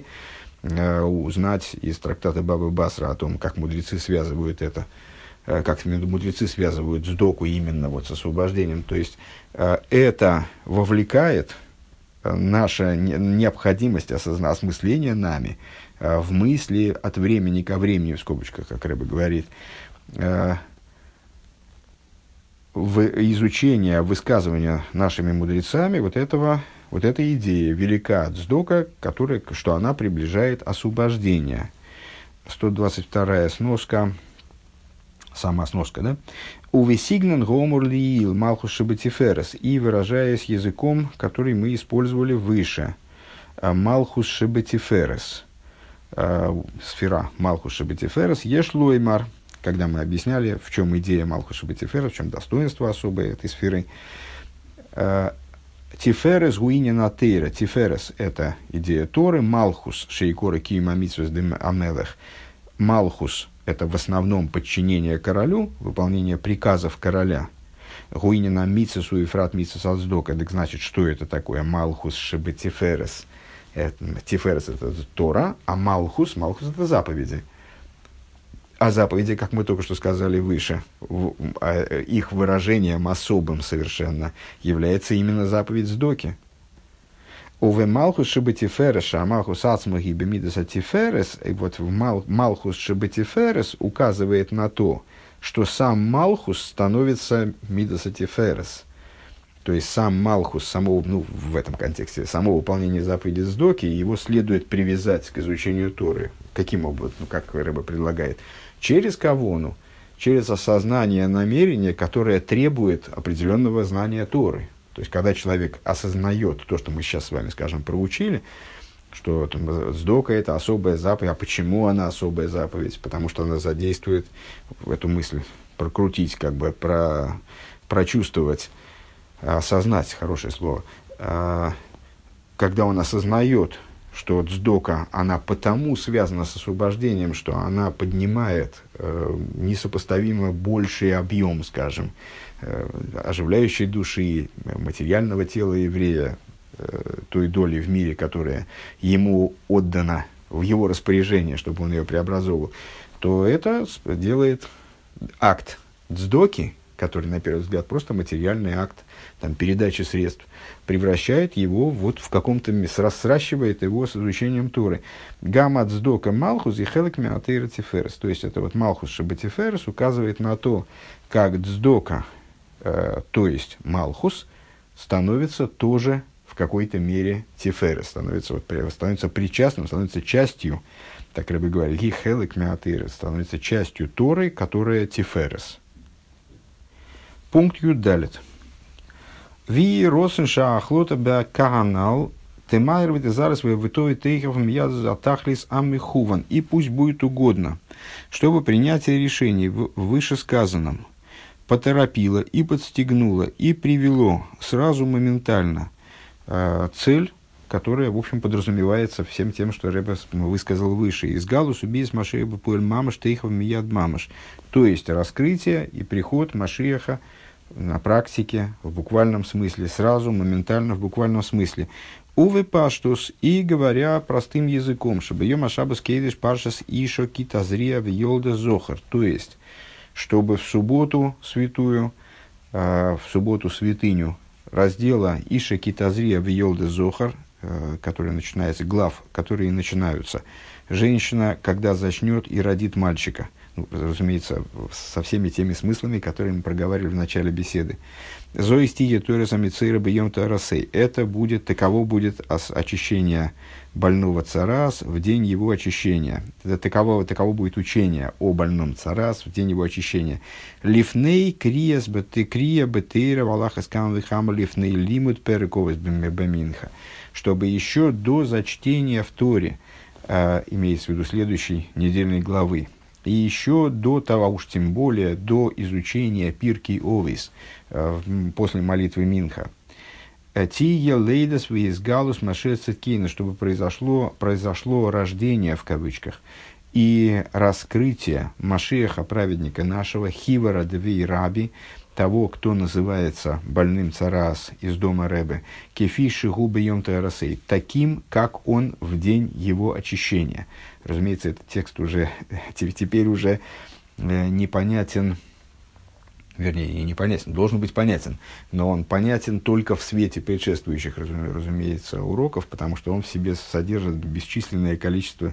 узнать из трактата Бабы Басра о том, как мудрецы связывают это, как мудрецы связывают цдоку именно с освобождением. То есть это вовлекает наша необходимость осмысления нами в мысли от времени ко времени, в скобочках, как Ребе говорит, в изучение высказывания нашими мудрецами этой идеи велика цдока, что она приближает освобождение. 122-я сноска, сама сноска, да? «Увесигнен гомур лиил малхус шебетиферес», и выражаясь языком, который мы использовали выше, малхус шебетиферес, сфера малхус шебетиферес, еш лоймар, когда мы объясняли, в чем идея малхус шебетиферес, в чем достоинство особое этой сферы. Тиферес гуинина тейра. Тиферес – это идея Торы. Малхус шейкора киима митсвес дем амелех. Малхус – это в основном подчинение королю, выполнение приказов короля. Гуинина митсвесу и фрат митсвес алсдока. Так значит, что это такое? Малхус шебетиферес. Тиферес – это Тора, а Малхус – это заповеди. А заповеди, как мы только что сказали выше, их выражением особым совершенно является именно заповедь Сдоки. Уве Малхус шебетиферес, а Малхус ацмахи бемидас атиферес, и в Малхус шебетиферес указывает на то, что сам Малхус становится мидас атиферес. То есть сам Малхус, в этом контексте, само выполнение заповеди Сдоки, его следует привязать к изучению Торы. Каким образом, как Ребе предлагает? Через кавону, через осознание намерения, которое требует определенного знания Торы. То есть, когда человек осознает то, что мы сейчас с вами, проучили, что Сдока – это особая заповедь. А почему она особая заповедь? Потому что она задействует эту мысль, прокрутить, прочувствовать, осознать, хорошее слово. Когда он осознает, что цдока, она потому связана с освобождением, что она поднимает несопоставимо больший объем, оживляющей души, материального тела еврея, той доли в мире, которая ему отдана в его распоряжение, чтобы он ее преобразовывал, то это делает акт цдоки, который, на первый взгляд, просто материальный акт там, передачи средств, превращает его вот в каком-то месте, сращивает его с изучением Торы. Гамма цдока малхус и хелек меатейра тиферес. То есть, это вот малхус шабатиферес указывает на то, как цдока, то есть малхус, становится тоже в какой-то мере тиферес, становится причастным, становится частью, так Ребе говорит, ги хелек меатейра, становится частью Торы, которая тиферес. Пункт Юдалит. Ви росенша ахлота бе каганал темайр витезарес витови тейхов мияз атахлис аммихуван. И пусть будет угодно, чтобы принятие решений в вышесказанном поторопило и подстегнуло и привело сразу моментально цель, которая, в общем, подразумевается всем тем, что Ребе высказал выше. Из галус убийц Машеха пуэль мамаш тейхов мияд мамаш. То есть раскрытие и приход Машеха на практике, в буквальном смысле, сразу, моментально, в буквальном смысле. Уве паштус, и говоря простым языком, чтобы ее машабас кейдиш паршас ишо китазрия в йолда зохар. То есть, чтобы в субботу святую, в субботу святыню раздела иша китазрия в йолда зохар, который начинается, глав, которые начинаются, женщина, когда зачнет и родит мальчика. Ну, разумеется, со всеми теми смыслами, которые мы проговаривали в начале беседы. Зоистия Тораса Мицейра Бьем Тарасей. Это будет, таково будет очищение больного царас в день его очищения. Таково будет учение о больном царас в день его очищения. Лифней криес крия бетейра валаха скам вихама лифней лимут перековас баминха. Чтобы еще до зачтения в Торе, имеется в виду следующей недельной главы, и еще до того, уж тем более, до изучения Пиркей Овис, после молитвы Минха, Тия лейдас виизгалус Машех Цидкейна, чтобы произошло рождение, в кавычках, и раскрытие Машеха, праведника нашего, Хивара Двей Раби, того, кто называется больным царас из дома Ребе, кефиши губы йом тарасей, таким, как он в день его очищения. Разумеется, этот текст уже теперь уже непонятен, вернее, не непонятен, должен быть понятен, но он понятен только в свете предшествующих, разумеется, уроков, потому что он в себе содержит бесчисленное количество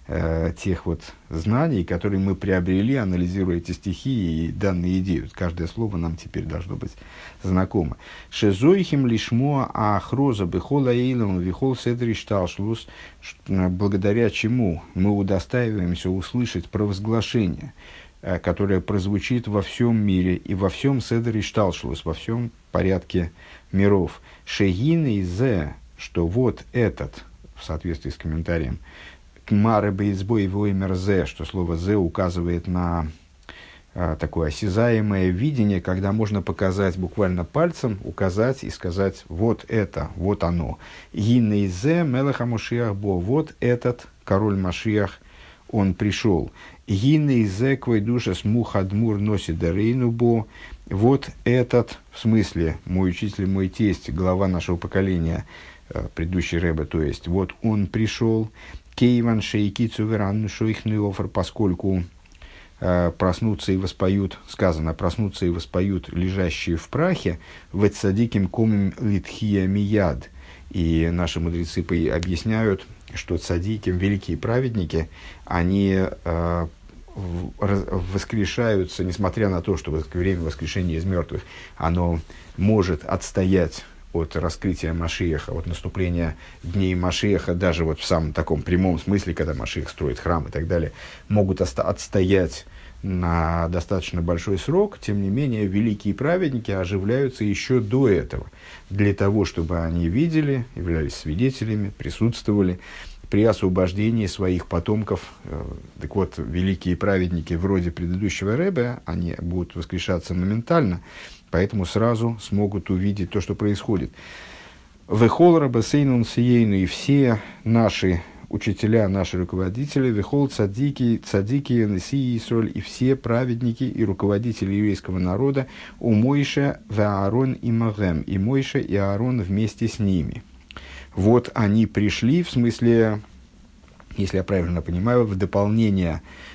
тех вот знаний, которые мы приобрели, анализируя эти стихи и данные идеи. Каждое слово нам теперь должно быть знакомо. «Шезойхим лишмо ахроза бехола эйлам вихол седри шталшлус», благодаря чему мы удостаиваемся услышать провозглашение, которое прозвучит во всем мире и во всем седере шталшулус, во всем порядке миров. Шегин и зе, что вот этот, в соответствии с комментарием, кмары бейцбой воймер зе, что слово зе указывает на такое осязаемое видение, когда можно показать буквально пальцем, указать и сказать вот это, вот оно. Гин и зе мелеха Машиах бо, вот этот король Машиах, он пришел. Гинный зеквой душа смухадмур носит дарейну бо. Вот этот, в смысле, мой учитель, мой тесть, глава нашего поколения, предыдущий Ребе, то есть, вот он пришел. Кейван шейки цуверан шойхный офер, поскольку проснутся и воспоют, сказано, проснутся и воспоют лежащие в прахе, в цадиким комим литхия мияд. И наши мудрецы объясняют, что цадики, великие праведники, они воскрешаются, несмотря на то, что время воскрешения из мертвых, оно может отстоять от раскрытия Машиаха, от наступления дней Машиаха, даже вот в самом таком прямом смысле, когда Машиах строит храм и так далее, могут отстоять на достаточно большой срок. Тем не менее, великие праведники оживляются еще до этого, для того, чтобы они видели, являлись свидетелями, присутствовали при освобождении своих потомков. Так вот, великие праведники вроде предыдущего Ребе, они будут воскрешаться моментально, поэтому сразу смогут увидеть то, что происходит. Вехол рабасейнун сиейну, и все наши учителя, наши руководители, вехол цадики, несии Исроль, и все праведники и руководители еврейского народа, у Мойше веаарон и Магем, и Мойше и Аарон вместе с ними. Вот они пришли, в смысле, если я правильно понимаю, в дополнение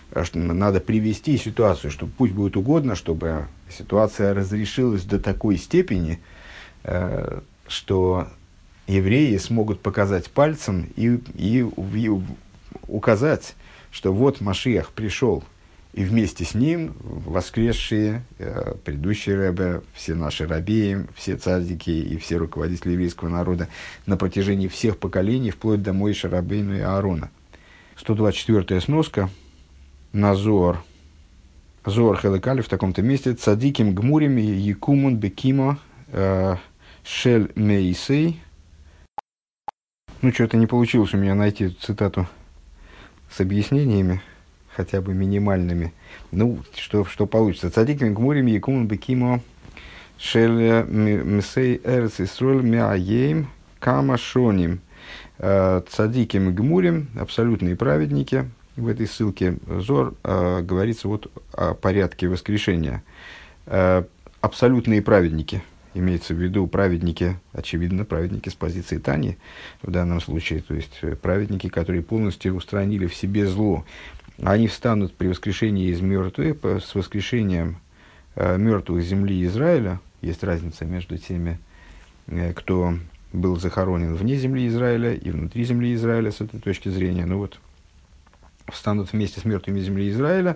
надо привести ситуацию, что пусть будет угодно, чтобы ситуация разрешилась до такой степени, что евреи смогут показать пальцем и указать, что вот Машиах пришел, и вместе с ним воскресшие, предыдущие ребе, все наши рабеи, все цадики и все руководители еврейского народа на протяжении всех поколений, вплоть до Моше Рабейну и Аарона. 124-я сноска на Зоар. Зоар Хелекали в таком-то месте. Цадиким гмурим якумун бекимо шель мейсей. Ну, что-то не получилось у меня найти эту цитату с объяснениями, хотя бы минимальными. Ну, что получится. Цадиким гмурим якумун бекимо шель мейсей эрц исроль меаеем кама шоним. Цадиким гмурим, абсолютные праведники. В этой ссылке Зор говорится вот о порядке воскрешения. Абсолютные праведники. Имеется в виду праведники, очевидно, праведники с позиции Тани в данном случае, то есть праведники, которые полностью устранили в себе зло. Они встанут при воскрешении из мертвых, с воскрешением мертвых земли Израиля. Есть разница между теми, кто был захоронен вне земли Израиля и внутри земли Израиля с этой точки зрения. Ну вот, встанут вместе с мертвыми земли Израиля.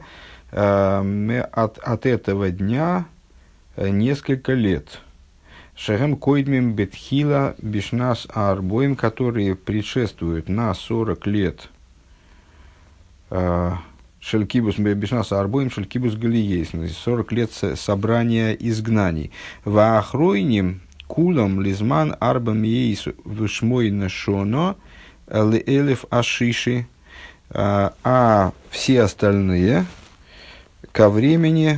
От этого дня несколько лет. Шагем койдмим бетхила бишнас арбоим, которые предшествуют на 40 лет шелькибус бишнас арбоим шелькибус галиейс, 40 лет собрания изгнаний. Ваахройним кулам лизман арбам ейс вишмой нашоно леэлев ашиши, а все остальные ко времени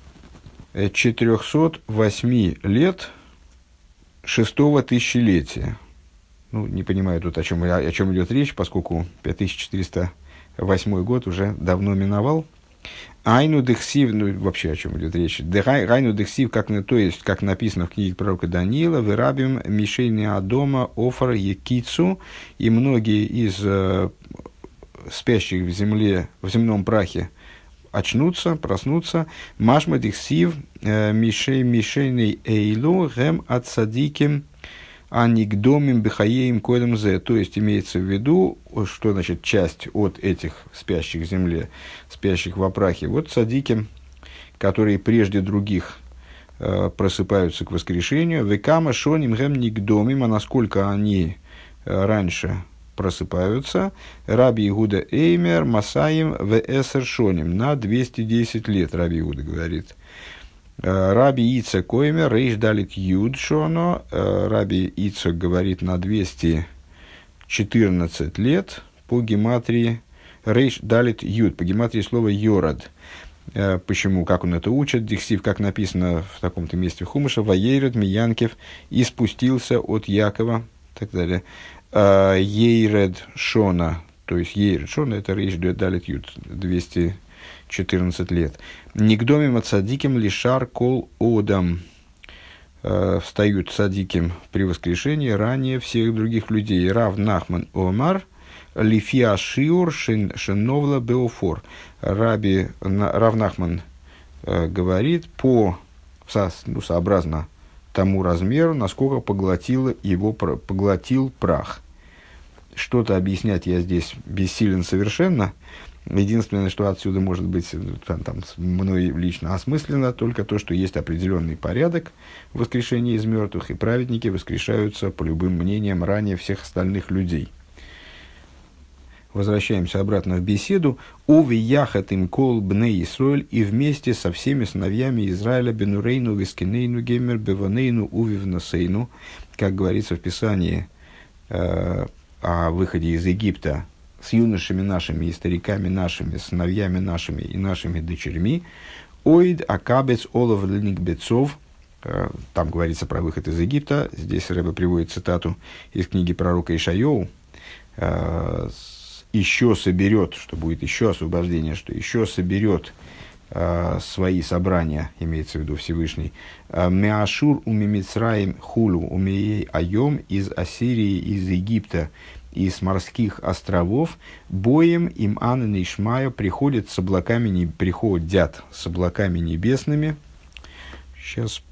408 лет шестого тысячелетия. Ну, не понимаю тут, о чем идет речь, поскольку 5408 год уже давно миновал. Айну дехсив, ну, вообще о чем идет речь. Айну дехсив, то есть, как написано в книге пророка Даниила, вырабим мишейни адома офар екицу, и многие из спящих в земле, в земном прахе, очнутся, проснутся. Машма дихсив мишейный эйлу гэм отсадиким аникдомим бихаеем кодем зе. То есть имеется в виду, что значит часть от этих спящих в земле, спящих в прахе. Вот садики, которые прежде других просыпаются к воскрешению. Векама шоним гэм никдомим, а насколько они раньше просыпаются, Раби Игуда Эймер, Масаим, В.Эсер Шоним, на 210 лет, Раби Игуда говорит. Раби Ицек Оймер, Рейш Далит Юд Шоно, Раби Ицек говорит на 214 лет по гематрии Рейш Далит Юд, по гематрии слова Йорад. Почему, как он это учит, Дихсив, как написано в таком-то месте в Хумыше, Ваейред Миянкев, и спустился от Якова, и так далее. Ейред Шона, то есть Ейред Шона, это Рейш Далит Юд, 214 лет. Никдомим от садиким лишар кол одам. Встают садиким при воскрешении ранее всех других людей. Рав Нахман Омар, лифиа шиур шиновла беофор. Рав Нахман говорит сообразно тому размеру, насколько поглотил прах. Что-то объяснять я здесь бессилен совершенно. Единственное, что отсюда может быть мной лично осмысленно, только то, что есть определенный порядок воскрешения из мертвых, и праведники воскрешаются, по любым мнениям, ранее всех остальных людей. Возвращаемся обратно в беседу. «Уви яхат им кол бней Исроэль», и вместе со всеми сыновьями Израиля бенурейну вискинейну гемер беванейну увивнасейну, как говорится в Писании о выходе из Египта, с юношами нашими и стариками нашими, сыновьями нашими и нашими дочерьми. «Оид акабец олов леник бецов», там говорится про выход из Египта, здесь Ребе приводит цитату из книги пророка Ишайоу, еще соберет, что будет еще освобождение, что еще соберет свои собрания, имеется в виду Всевышний. Меашур умимицраим хулу умеей айом, из Ассирии, из Египта и с морских островов, боем им Анан и Ишмая приходят с облаками, приходят с облаками небесными. Сейчас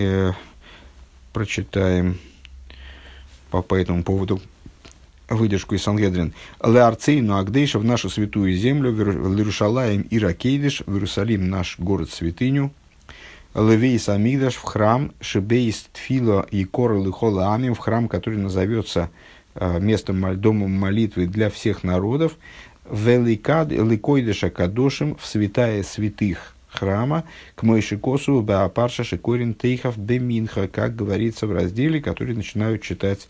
прочитаем по этому поводу выдержку из Сангедрин. Леарцейну Агдейша в нашу святую землю, Лерушалаем и Ракейдиш, в Иерусалим наш город-святыню, Левейс Амигдаш в храм, Шебейс Тфило и Кора Лихола Амим, в храм, который назовется местом, домом молитвы для всех народов, Великад Ликойдеша Кадошим, в святая святых храма, к Мойшикосу Баапарша Шикорин Тейхов Беминха, как говорится в разделе, который начинали читать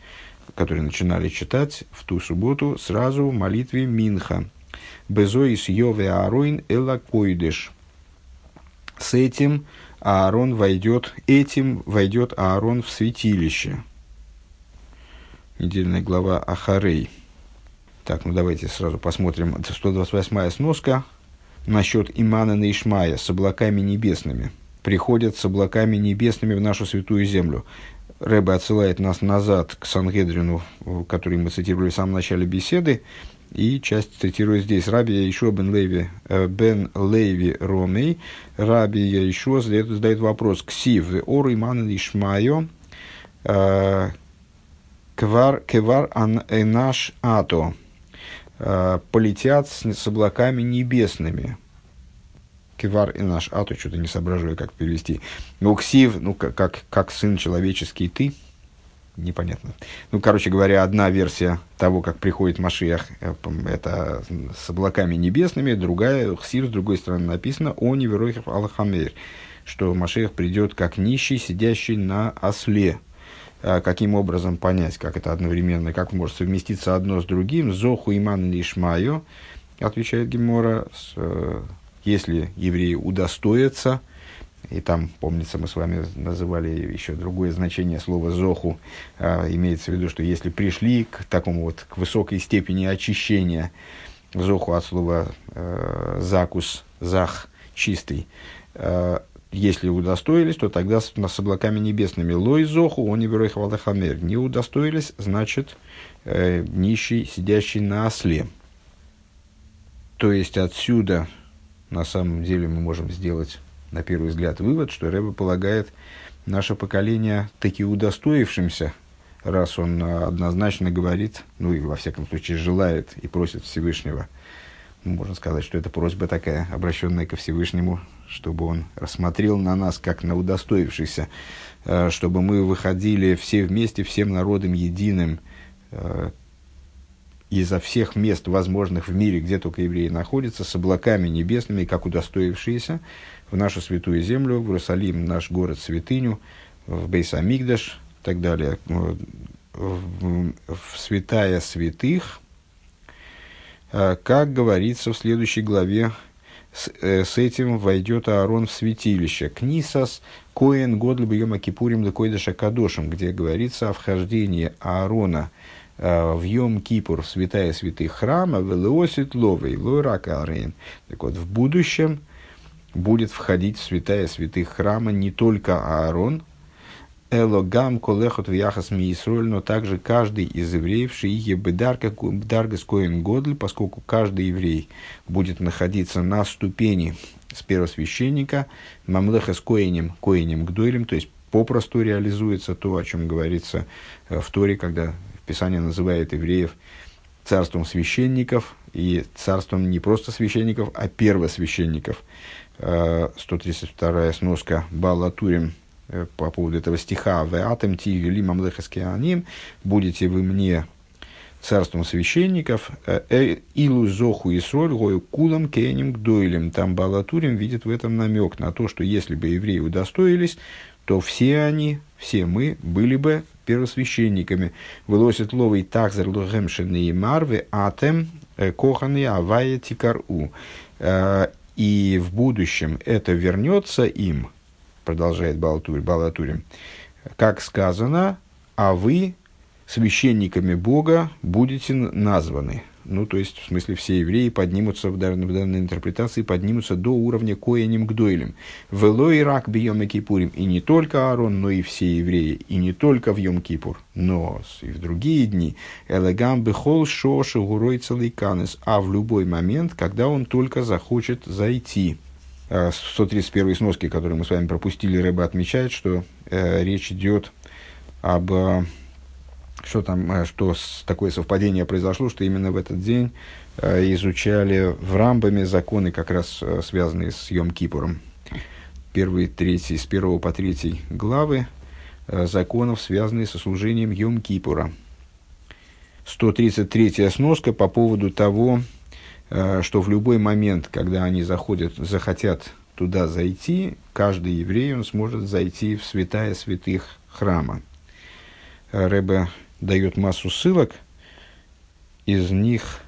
в ту субботу сразу в молитве Минха. Безоис Йове Аароин Эла Койдеш. С этим войдет Аарон в святилище. Недельная глава Ахарей. Так, давайте сразу посмотрим. 128-я сноска насчет Имана на Ишмая с облаками небесными. Приходят с облаками небесными в нашу святую землю. Ребе отсылает нас назад к Сангедрину, который мы цитировали в самом начале беседы, и часть цитирует здесь. Раби Яишуа бен Леви Ромей. Раби Яишуа задает вопрос. Ксив, ору Имана Ишмайо, кевар наш ато. Полетят с облаками небесными. Кевар и наш ато, что-то не соображаю, как перевести. Ксив, как сын человеческий ты. Непонятно. Короче говоря, одна версия того, как приходит Машиах, это с облаками небесными, другая, Хсив, с другой стороны написано, о невероихов Аллахамейр, что Машиах придет как нищий, сидящий на осле. Каким образом понять, как это одновременно, как может совместиться одно с другим? Зоху иман лишмаю, отвечает Гемора, если евреи удостоятся, и там, помнится, мы с вами называли еще другое значение слова «зоху», имеется в виду, что если пришли к такому вот, к высокой степени очищения, «зоху» от слова «закус», «зах», «чистый», если удостоились, то тогда с облаками небесными «лой зоху», «он не верой хавалахамер», не удостоились, значит, нищий, сидящий на осле. То есть, отсюда, на самом деле, мы можем сделать, на первый взгляд, вывод, что Ребе полагает наше поколение таки удостоившимся, раз он однозначно говорит, и во всяком случае желает и просит Всевышнего. Можно сказать, что это просьба такая, обращенная ко Всевышнему, чтобы он рассмотрел на нас, как на удостоившихся, чтобы мы выходили все вместе, всем народом единым, изо всех мест, возможных в мире, где только евреи находятся, с облаками небесными, как удостоившиеся, в нашу святую землю, в Иерусалим, наш город-святыню, в Бейс-Амикдаш и так далее, в святая святых, как говорится в следующей главе, с этим войдет Аарон в святилище. Книсас коэн годль бьема кипурим лекойдаша кадошем, где говорится о вхождении Аарона в Йом-Кипур, в святая святых храма, в Элеосит Ловей, Лойрака Арейн. Так вот, в будущем будет входить в святая святых храма не только Аарон, Элогам колехот в яхас миисроль, но также каждый из евреев, шиие бедаргас коэн годль, поскольку каждый еврей будет находиться на ступени с первосвященника, мамлехас коэнем гдойлем, то есть попросту реализуется то, о чем говорится в Торе, когда Писание называет евреев царством священников, и царством не просто священников, а первосвященников. 132-я сноска Баала Турим по поводу этого стиха «Веатем ти вели мамлехас кеаним», «Будете вы мне царством священников», «Илу зоху Исроль гою кулам кеаним гдойлем». Там Баала Турим видит в этом намек на то, что если бы евреи удостоились, то все мы были бы первосвященниками. «Вылосит ловый такзер лохемшены марве атем коханы авая тикару». И в будущем это вернется им, продолжает Баала Турим, как сказано, а вы священниками Бога будете названы. Ну, то есть, в смысле, все евреи поднимутся, в данной интерпретации, поднимутся до уровня коэним гдойлем. Вело и рак бьем и кипурим. И не только Аарон, но и все евреи. И не только в Йом-Кипур, но и в другие дни. Элегам бехол шоши гурой целый канес. А в любой момент, когда он только захочет зайти. 131 сноски, которые мы с вами пропустили, Рэбе отмечает, что речь идет об... что такое совпадение произошло, что именно в этот день изучали в Рамбаме законы, как раз связанные с Йом-Кипуром. С 1 по 3 главы законов, связанные со служением Йом-Кипура. 133 сноска по поводу того, что в любой момент, когда они захотят туда зайти, каждый еврей он сможет зайти в святая святых храма. Ребе дает массу ссылок, из них...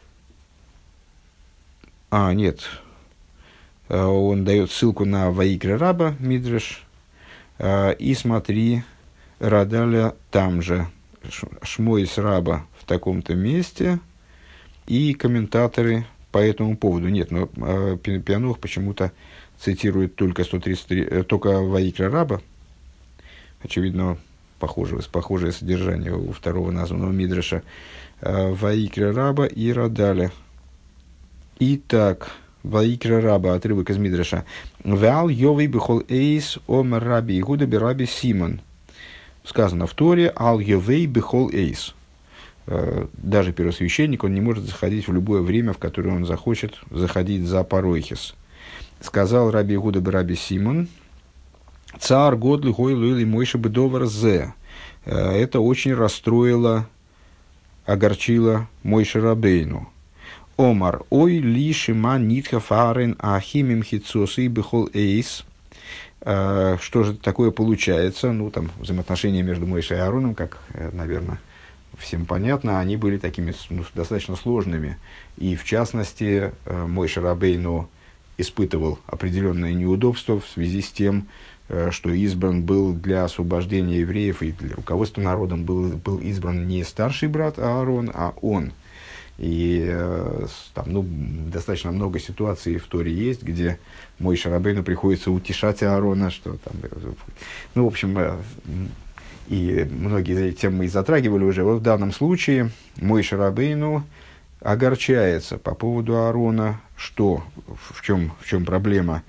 Он дает ссылку на Ваикра Раба, Мидреш, и смотри, Радаля там же, Шмойс Раба в таком-то месте, и комментаторы по этому поводу. Нет, но Пианух почему-то цитирует только только Ваикра Раба, очевидно, похожее содержание у второго названного Мидраша. Ваикра Раба и Радаля. Итак, Ваикра Раба, отрывок из Мидраша. Вал Йовей бихол эйс омар раби Игуда бираби Симон. Сказано в Торе ал Йовей бихол эйс. Даже первосвященник, он не может заходить в любое время, в которое он захочет заходить за паройхис. Сказал раби Игуда бираби Симон. Цар год лихой луили мойши бедовар зе. Это очень расстроило, огорчило Мойше Рабейну. Омар ой лишима нитха фарен ахимим хитсосы бихол эйс. Что же такое получается? Ну, там, взаимоотношения между Мойше и Аароном, как, наверное, всем понятно, они были такими достаточно сложными. И, в частности, Мойше Рабейну испытывал определенное неудобство в связи с тем, что избран был для освобождения евреев и для руководства народом был избран не старший брат Аарон, а он. И там, достаточно много ситуаций в Торе есть, где Мойше Рабейну приходится утешать Аарона, что там, в общем, и многие темы мы и затрагивали уже. Вот в данном случае Мойше Рабейну огорчается по поводу Аарона, что, в чем проблема.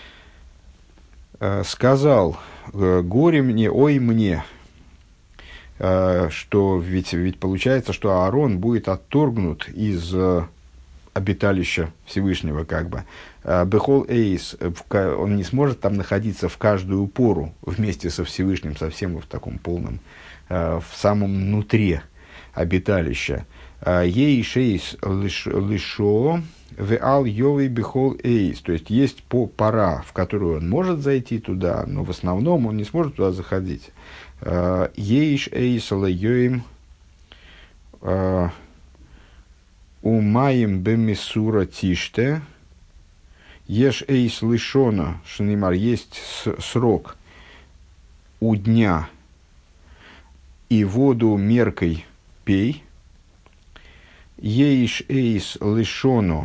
Сказал: горе мне, ой мне, что ведь получается, что Аарон будет отторгнут из обиталища Всевышнего, как бы. Бехол эйс, он не сможет там находиться в каждую пору вместе со Всевышним, совсем в таком полном, в самом нутре обиталища. Ей шейс лишо веал йовей бехол эйс, то есть пора, в которую он может зайти туда, но в основном он не сможет туда заходить. Ейш эйс лайоим умаим бемисура тиште. Еш эйс лишона шанимар, есть срок у дня, и воду меркой пей. Ейш эйс лишоно,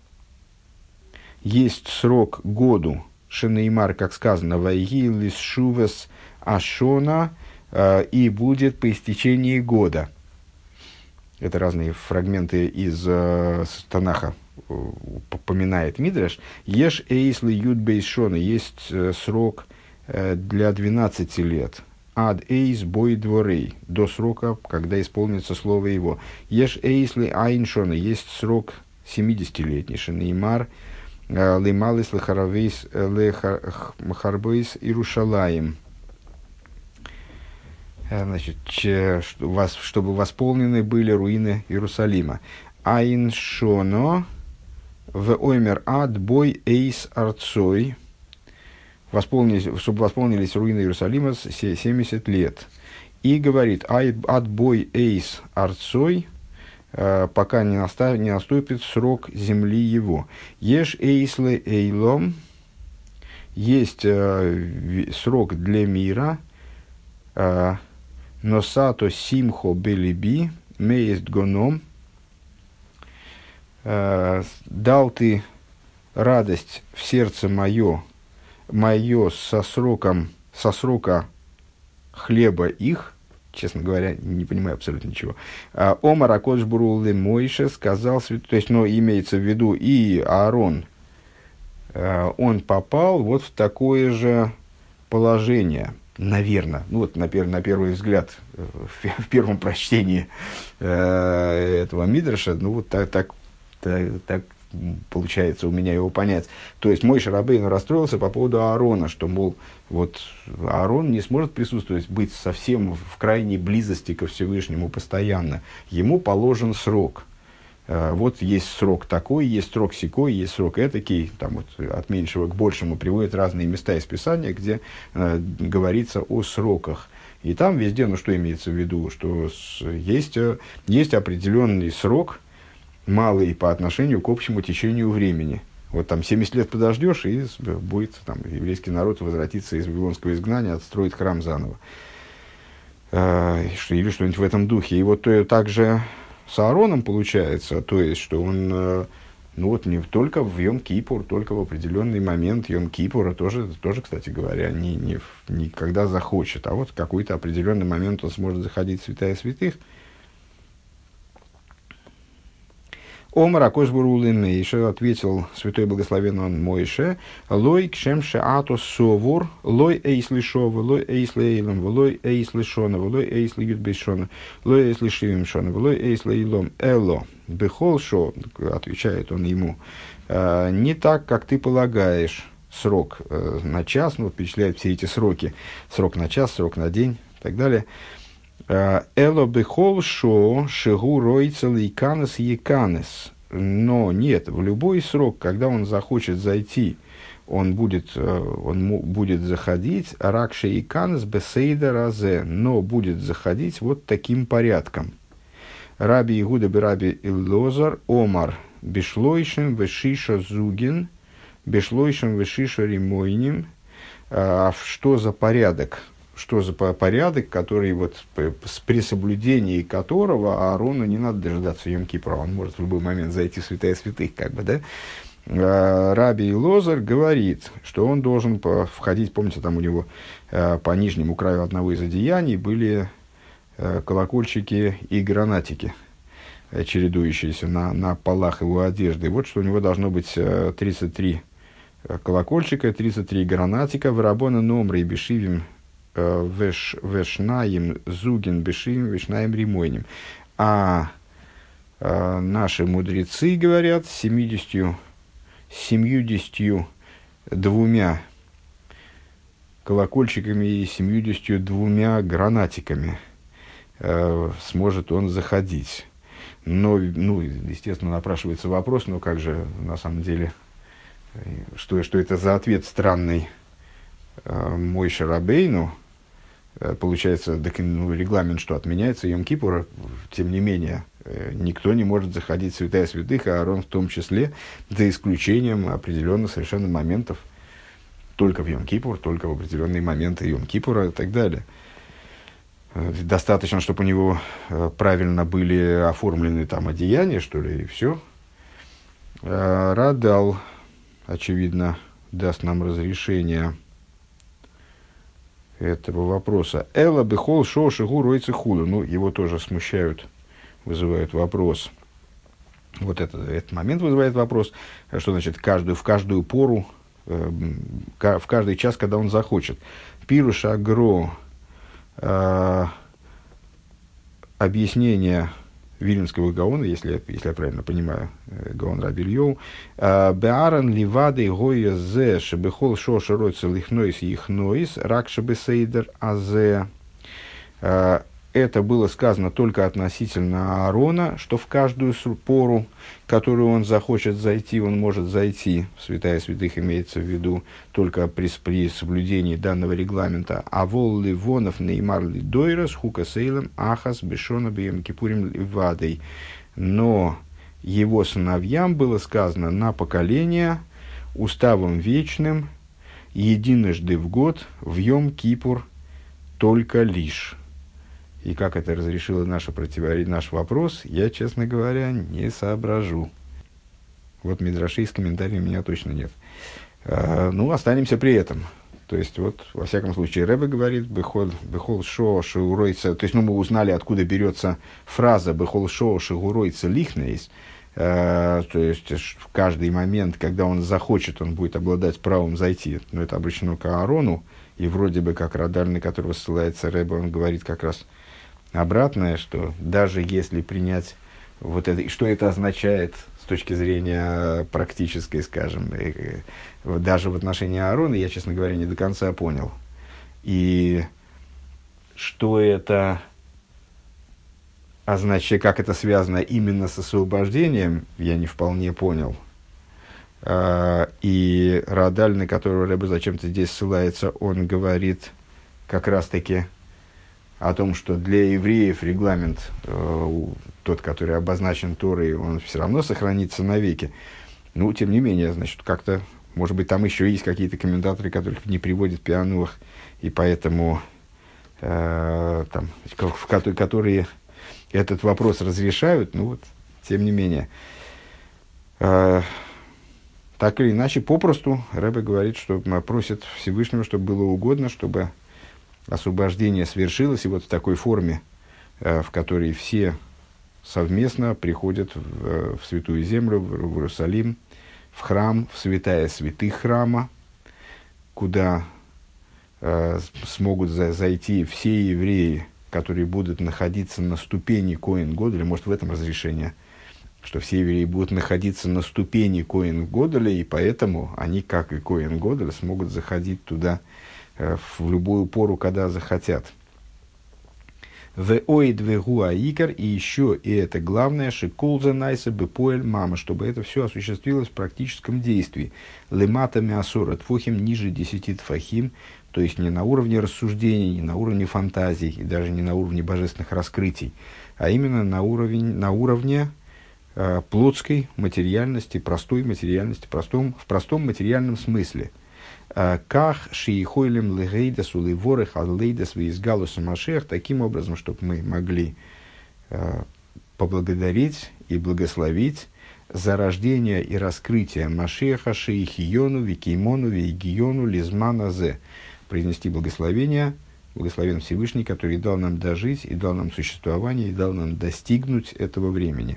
есть срок году, шанимар, как сказано, вайги лишувес ашона, и будет по истечении года. Это разные фрагменты из Танаха поминает Мидраш. Еш эйс ли юд бейшона, есть срок для 12 лет. Ад эйс бой дворей, до срока, когда исполнится слово его. Еш эйс ли айншона, есть срок 70-летний. Шенеймар лималис лехарбейс Иерушалаим. Значит, чтобы восполнены были руины Иерусалима. Айншоно в оймер ад бой эйс арцой. Чтобы восполнились руины Иерусалима 70 лет. И говорит, ад бой эйс арцой, пока не наступит срок земли его. Еш эйсле эйлом, есть срок для мира. носато симхо белиби, меест гоном, дал ты радость в сердце мое, со срока хлеба их, честно говоря, не понимаю абсолютно ничего. Омар Акодж Бурул Мойше сказал, то есть, но имеется в виду и Аарон, он попал вот в такое же положение, наверное, ну вот на первый взгляд, в первом прочтении этого мидраша, ну вот так получается у меня его понять. То есть Мойше Рабейну расстроился по поводу Аарона, что, мол, вот Аарон не сможет присутствовать, быть совсем в крайней близости ко Всевышнему постоянно. Ему положен срок. Вот есть срок такой, есть срок сякой, есть срок этакий, там вот от меньшего к большему приводят разные места из Писания, где говорится о сроках. И там везде, ну что имеется в виду, что есть определенный срок, малый по отношению к общему течению времени. Вот там 70 лет подождешь, и будет там, еврейский народ возвратиться из вавилонского изгнания, отстроит храм заново. Или что-нибудь в этом духе. И вот также с Аароном получается, то есть, что он, ну вот не только в Йом-Кипур, только в определенный момент Йом-Кипура, тоже, кстати говоря, не когда захочет, а вот в какой-то определенный момент он сможет заходить в святая святых. Омар Акош Бурул Мейше, ответил святой благословенный он Мойше, лой кшемше атос совур, лой эйс лишова, лой эйс лейлом, лой эйс лишона, лой эйс льют бешона, лой эйс лишивим шона, лой эйс лейлом эло. Бехол шо, отвечает он ему, не так, как ты полагаешь, срок на час, ну, перечисляет все эти сроки, срок на час, срок на день и так далее. Эло бехол шо шигу ройца лейканес еканес. Но нет, в любой срок, когда он захочет зайти, он будет заходить ракше иканес бесейда разе, но будет заходить вот таким порядком. Раби Игуда бираби Илозар омар бишлойшем вешиша зугин, бишлойшем вешиша римойним. Что за порядок? Что за порядок, который вот при соблюдении которого Аарону не надо дожидаться Йом-Кипура, он может в любой момент зайти в святая святых, как бы, да? Раби Лозар говорит, что он должен входить, помните, там у него по нижнему краю одного из одеяний были колокольчики и гранатики, чередующиеся на полах его одежды. Вот что у него должно быть 33 колокольчика, 33 гранатика, варабона номры и бешивим вешнаим зугин бешивим вешнаим римойним. А наши мудрецы говорят 72 колокольчиками и 72 гранатиками сможет он заходить. Но, естественно, напрашивается вопрос, но как же на самом деле, что это за ответ странный Мойше Рабейну? Получается, регламент, что отменяется Йом-Кипур, тем не менее, никто не может заходить в святая святых, а Аарон в том числе, за исключением определенных совершенно моментов, только в Йом-Кипур, только в определенные моменты Йом-Кипура и так далее. Достаточно, чтобы у него правильно были оформлены там одеяния, что ли, и все. Радал, очевидно, даст нам разрешение этого вопроса. Эла бехол шо шигу ройцы хулу. Ну, его тоже смущают, вызывают вопрос. Вот этот момент вызывает вопрос, что значит в каждую пору, в каждый час, когда он захочет. Пируша агро, объяснение Вильнюсского Гаона, если я правильно понимаю, Гаон Раби Ильяу, Беаран ливады гоя зе шебехол шо широйца лихнойс ихнойс рак шебесейдер азе. Это было сказано только относительно Аарона, что в каждую пору, которую он захочет зайти, он может зайти. Святая святых имеется в виду только при соблюдении данного регламента. А вол ливонов неймар ли дойрос хука сейлем ахас бешона бьем кипурим ливадой. Но его сыновьям было сказано на поколение уставом вечным, единожды в год, в Йом-Кипур только лишь. И как это разрешило наш вопрос, я, честно говоря, не соображу. Вот мидрашей с комментарием у меня точно нет. Останемся при этом. То есть, вот, во всяком случае, Ребе говорит, «Бехол шо шигуройца», то есть, мы узнали, откуда берется фраза «Бехол шо шигуройца лихнейс», то есть, в каждый момент, когда он захочет, он будет обладать правом зайти. Но это обращено к Аарону, и вроде бы, как Радаль, на которого ссылается Ребе, он говорит как раз обратное, что даже если принять вот это, и что это означает с точки зрения практической, скажем, даже в отношении Аарона, я, честно говоря, не до конца понял. И что это означает, как это связано именно с освобождением, я не вполне понял. И Радаль, на которого Ребе зачем-то здесь ссылается, он говорит как раз-таки о том, что для евреев регламент, тот, который обозначен Торой, он все равно сохранится навеки. Тем не менее, значит, как-то, может быть, там еще есть какие-то комментаторы, которых не приводят Пиануах, и поэтому, которые этот вопрос разрешают, тем не менее. Так или иначе, попросту, Ребе говорит, что просит Всевышнего, чтобы было угодно, чтобы освобождение свершилось, и вот в такой форме, в которой все совместно приходят в Святую Землю, в Иерусалим, в храм, в святая святых храма, куда смогут зайти все евреи, которые будут находиться на ступени Коэн Годеля. Может, в этом разрешение, что все евреи будут находиться на ступени Коэн Годеля, и поэтому они, как и Коэн Годель, смогут заходить туда в любую пору, когда захотят. И еще, и это главное, шиколза найса бепоэль мама, чтобы это все осуществилось в практическом действии. Лемата миасора тфохим ниже 10 тфахим, то есть не на уровне рассуждений, не на уровне фантазий, и даже не на уровне божественных раскрытий, а именно на уровне плотской материальности, простой материальности, в простом материальном смысле. Ках шиихойлем легейдас уливорех аллейдас виизгалуса машех, таким образом, чтобы мы могли поблагодарить и благословить за рождение и раскрытие Машеха шиихиону викеймону вейгиону лизмана зе, произнести благословение, благословен Всевышний, который дал нам дожить, и дал нам существование, и дал нам достигнуть этого времени.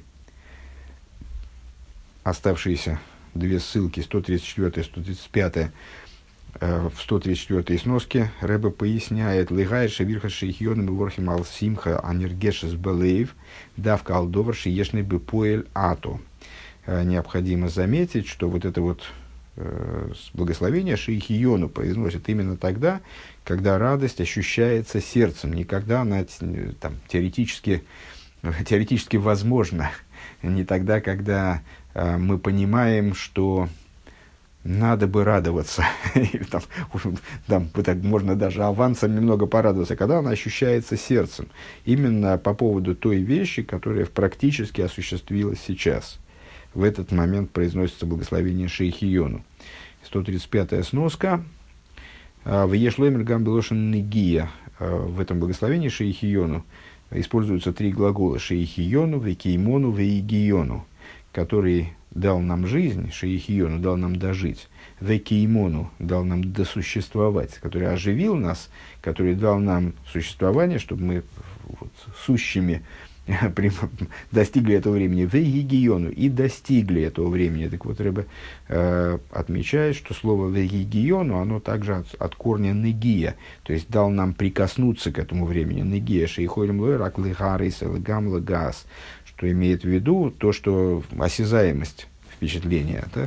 Оставшиеся две ссылки, 134 и 135, в 134 сноске Ребе поясняет: «Лигай шевирха шейхьоном и ворхим ал симха анергешес белеев давка алдовар шиешный бы поэль ато». Необходимо заметить, что вот это вот благословение шейхиону произносит именно тогда, когда радость ощущается сердцем, не когда она там, теоретически возможна, не тогда, когда мы понимаем, что надо бы радоваться, там можно даже авансом немного порадоваться, когда она ощущается сердцем, именно по поводу той вещи, которая практически осуществилась сейчас. В этот момент произносится благословение шейхиону. 135-я сноска. В Ешлоймер гамбелошен негия. В этом благословении шейхиону используются три глагола: шейхиону, векеймону, вейгиону, который дал нам жизнь, шейхиону дал нам дожить, векеймону дал нам досуществовать, который оживил нас, который дал нам существование, чтобы мы сущими достигли этого времени, вегигиону, и достигли этого времени. Так вот, Ребе отмечает, что слово вегигиону, оно также от корня негия, то есть дал нам прикоснуться к этому времени. Негия шейхолем лойрак лихарис элгам лагас, что имеет в виду то, что осязаемость впечатления, да?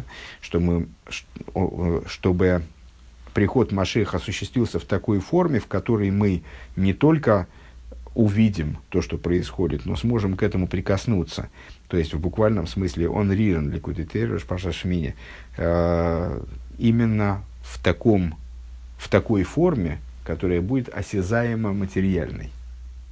Чтобы приход Машеха осуществился в такой форме, в которой мы не только увидим то, что происходит, но сможем к этому прикоснуться. То есть, в буквальном смысле, он рирен ликутитереш паша шмини. Именно в такой форме, которая будет осязаемо материальной.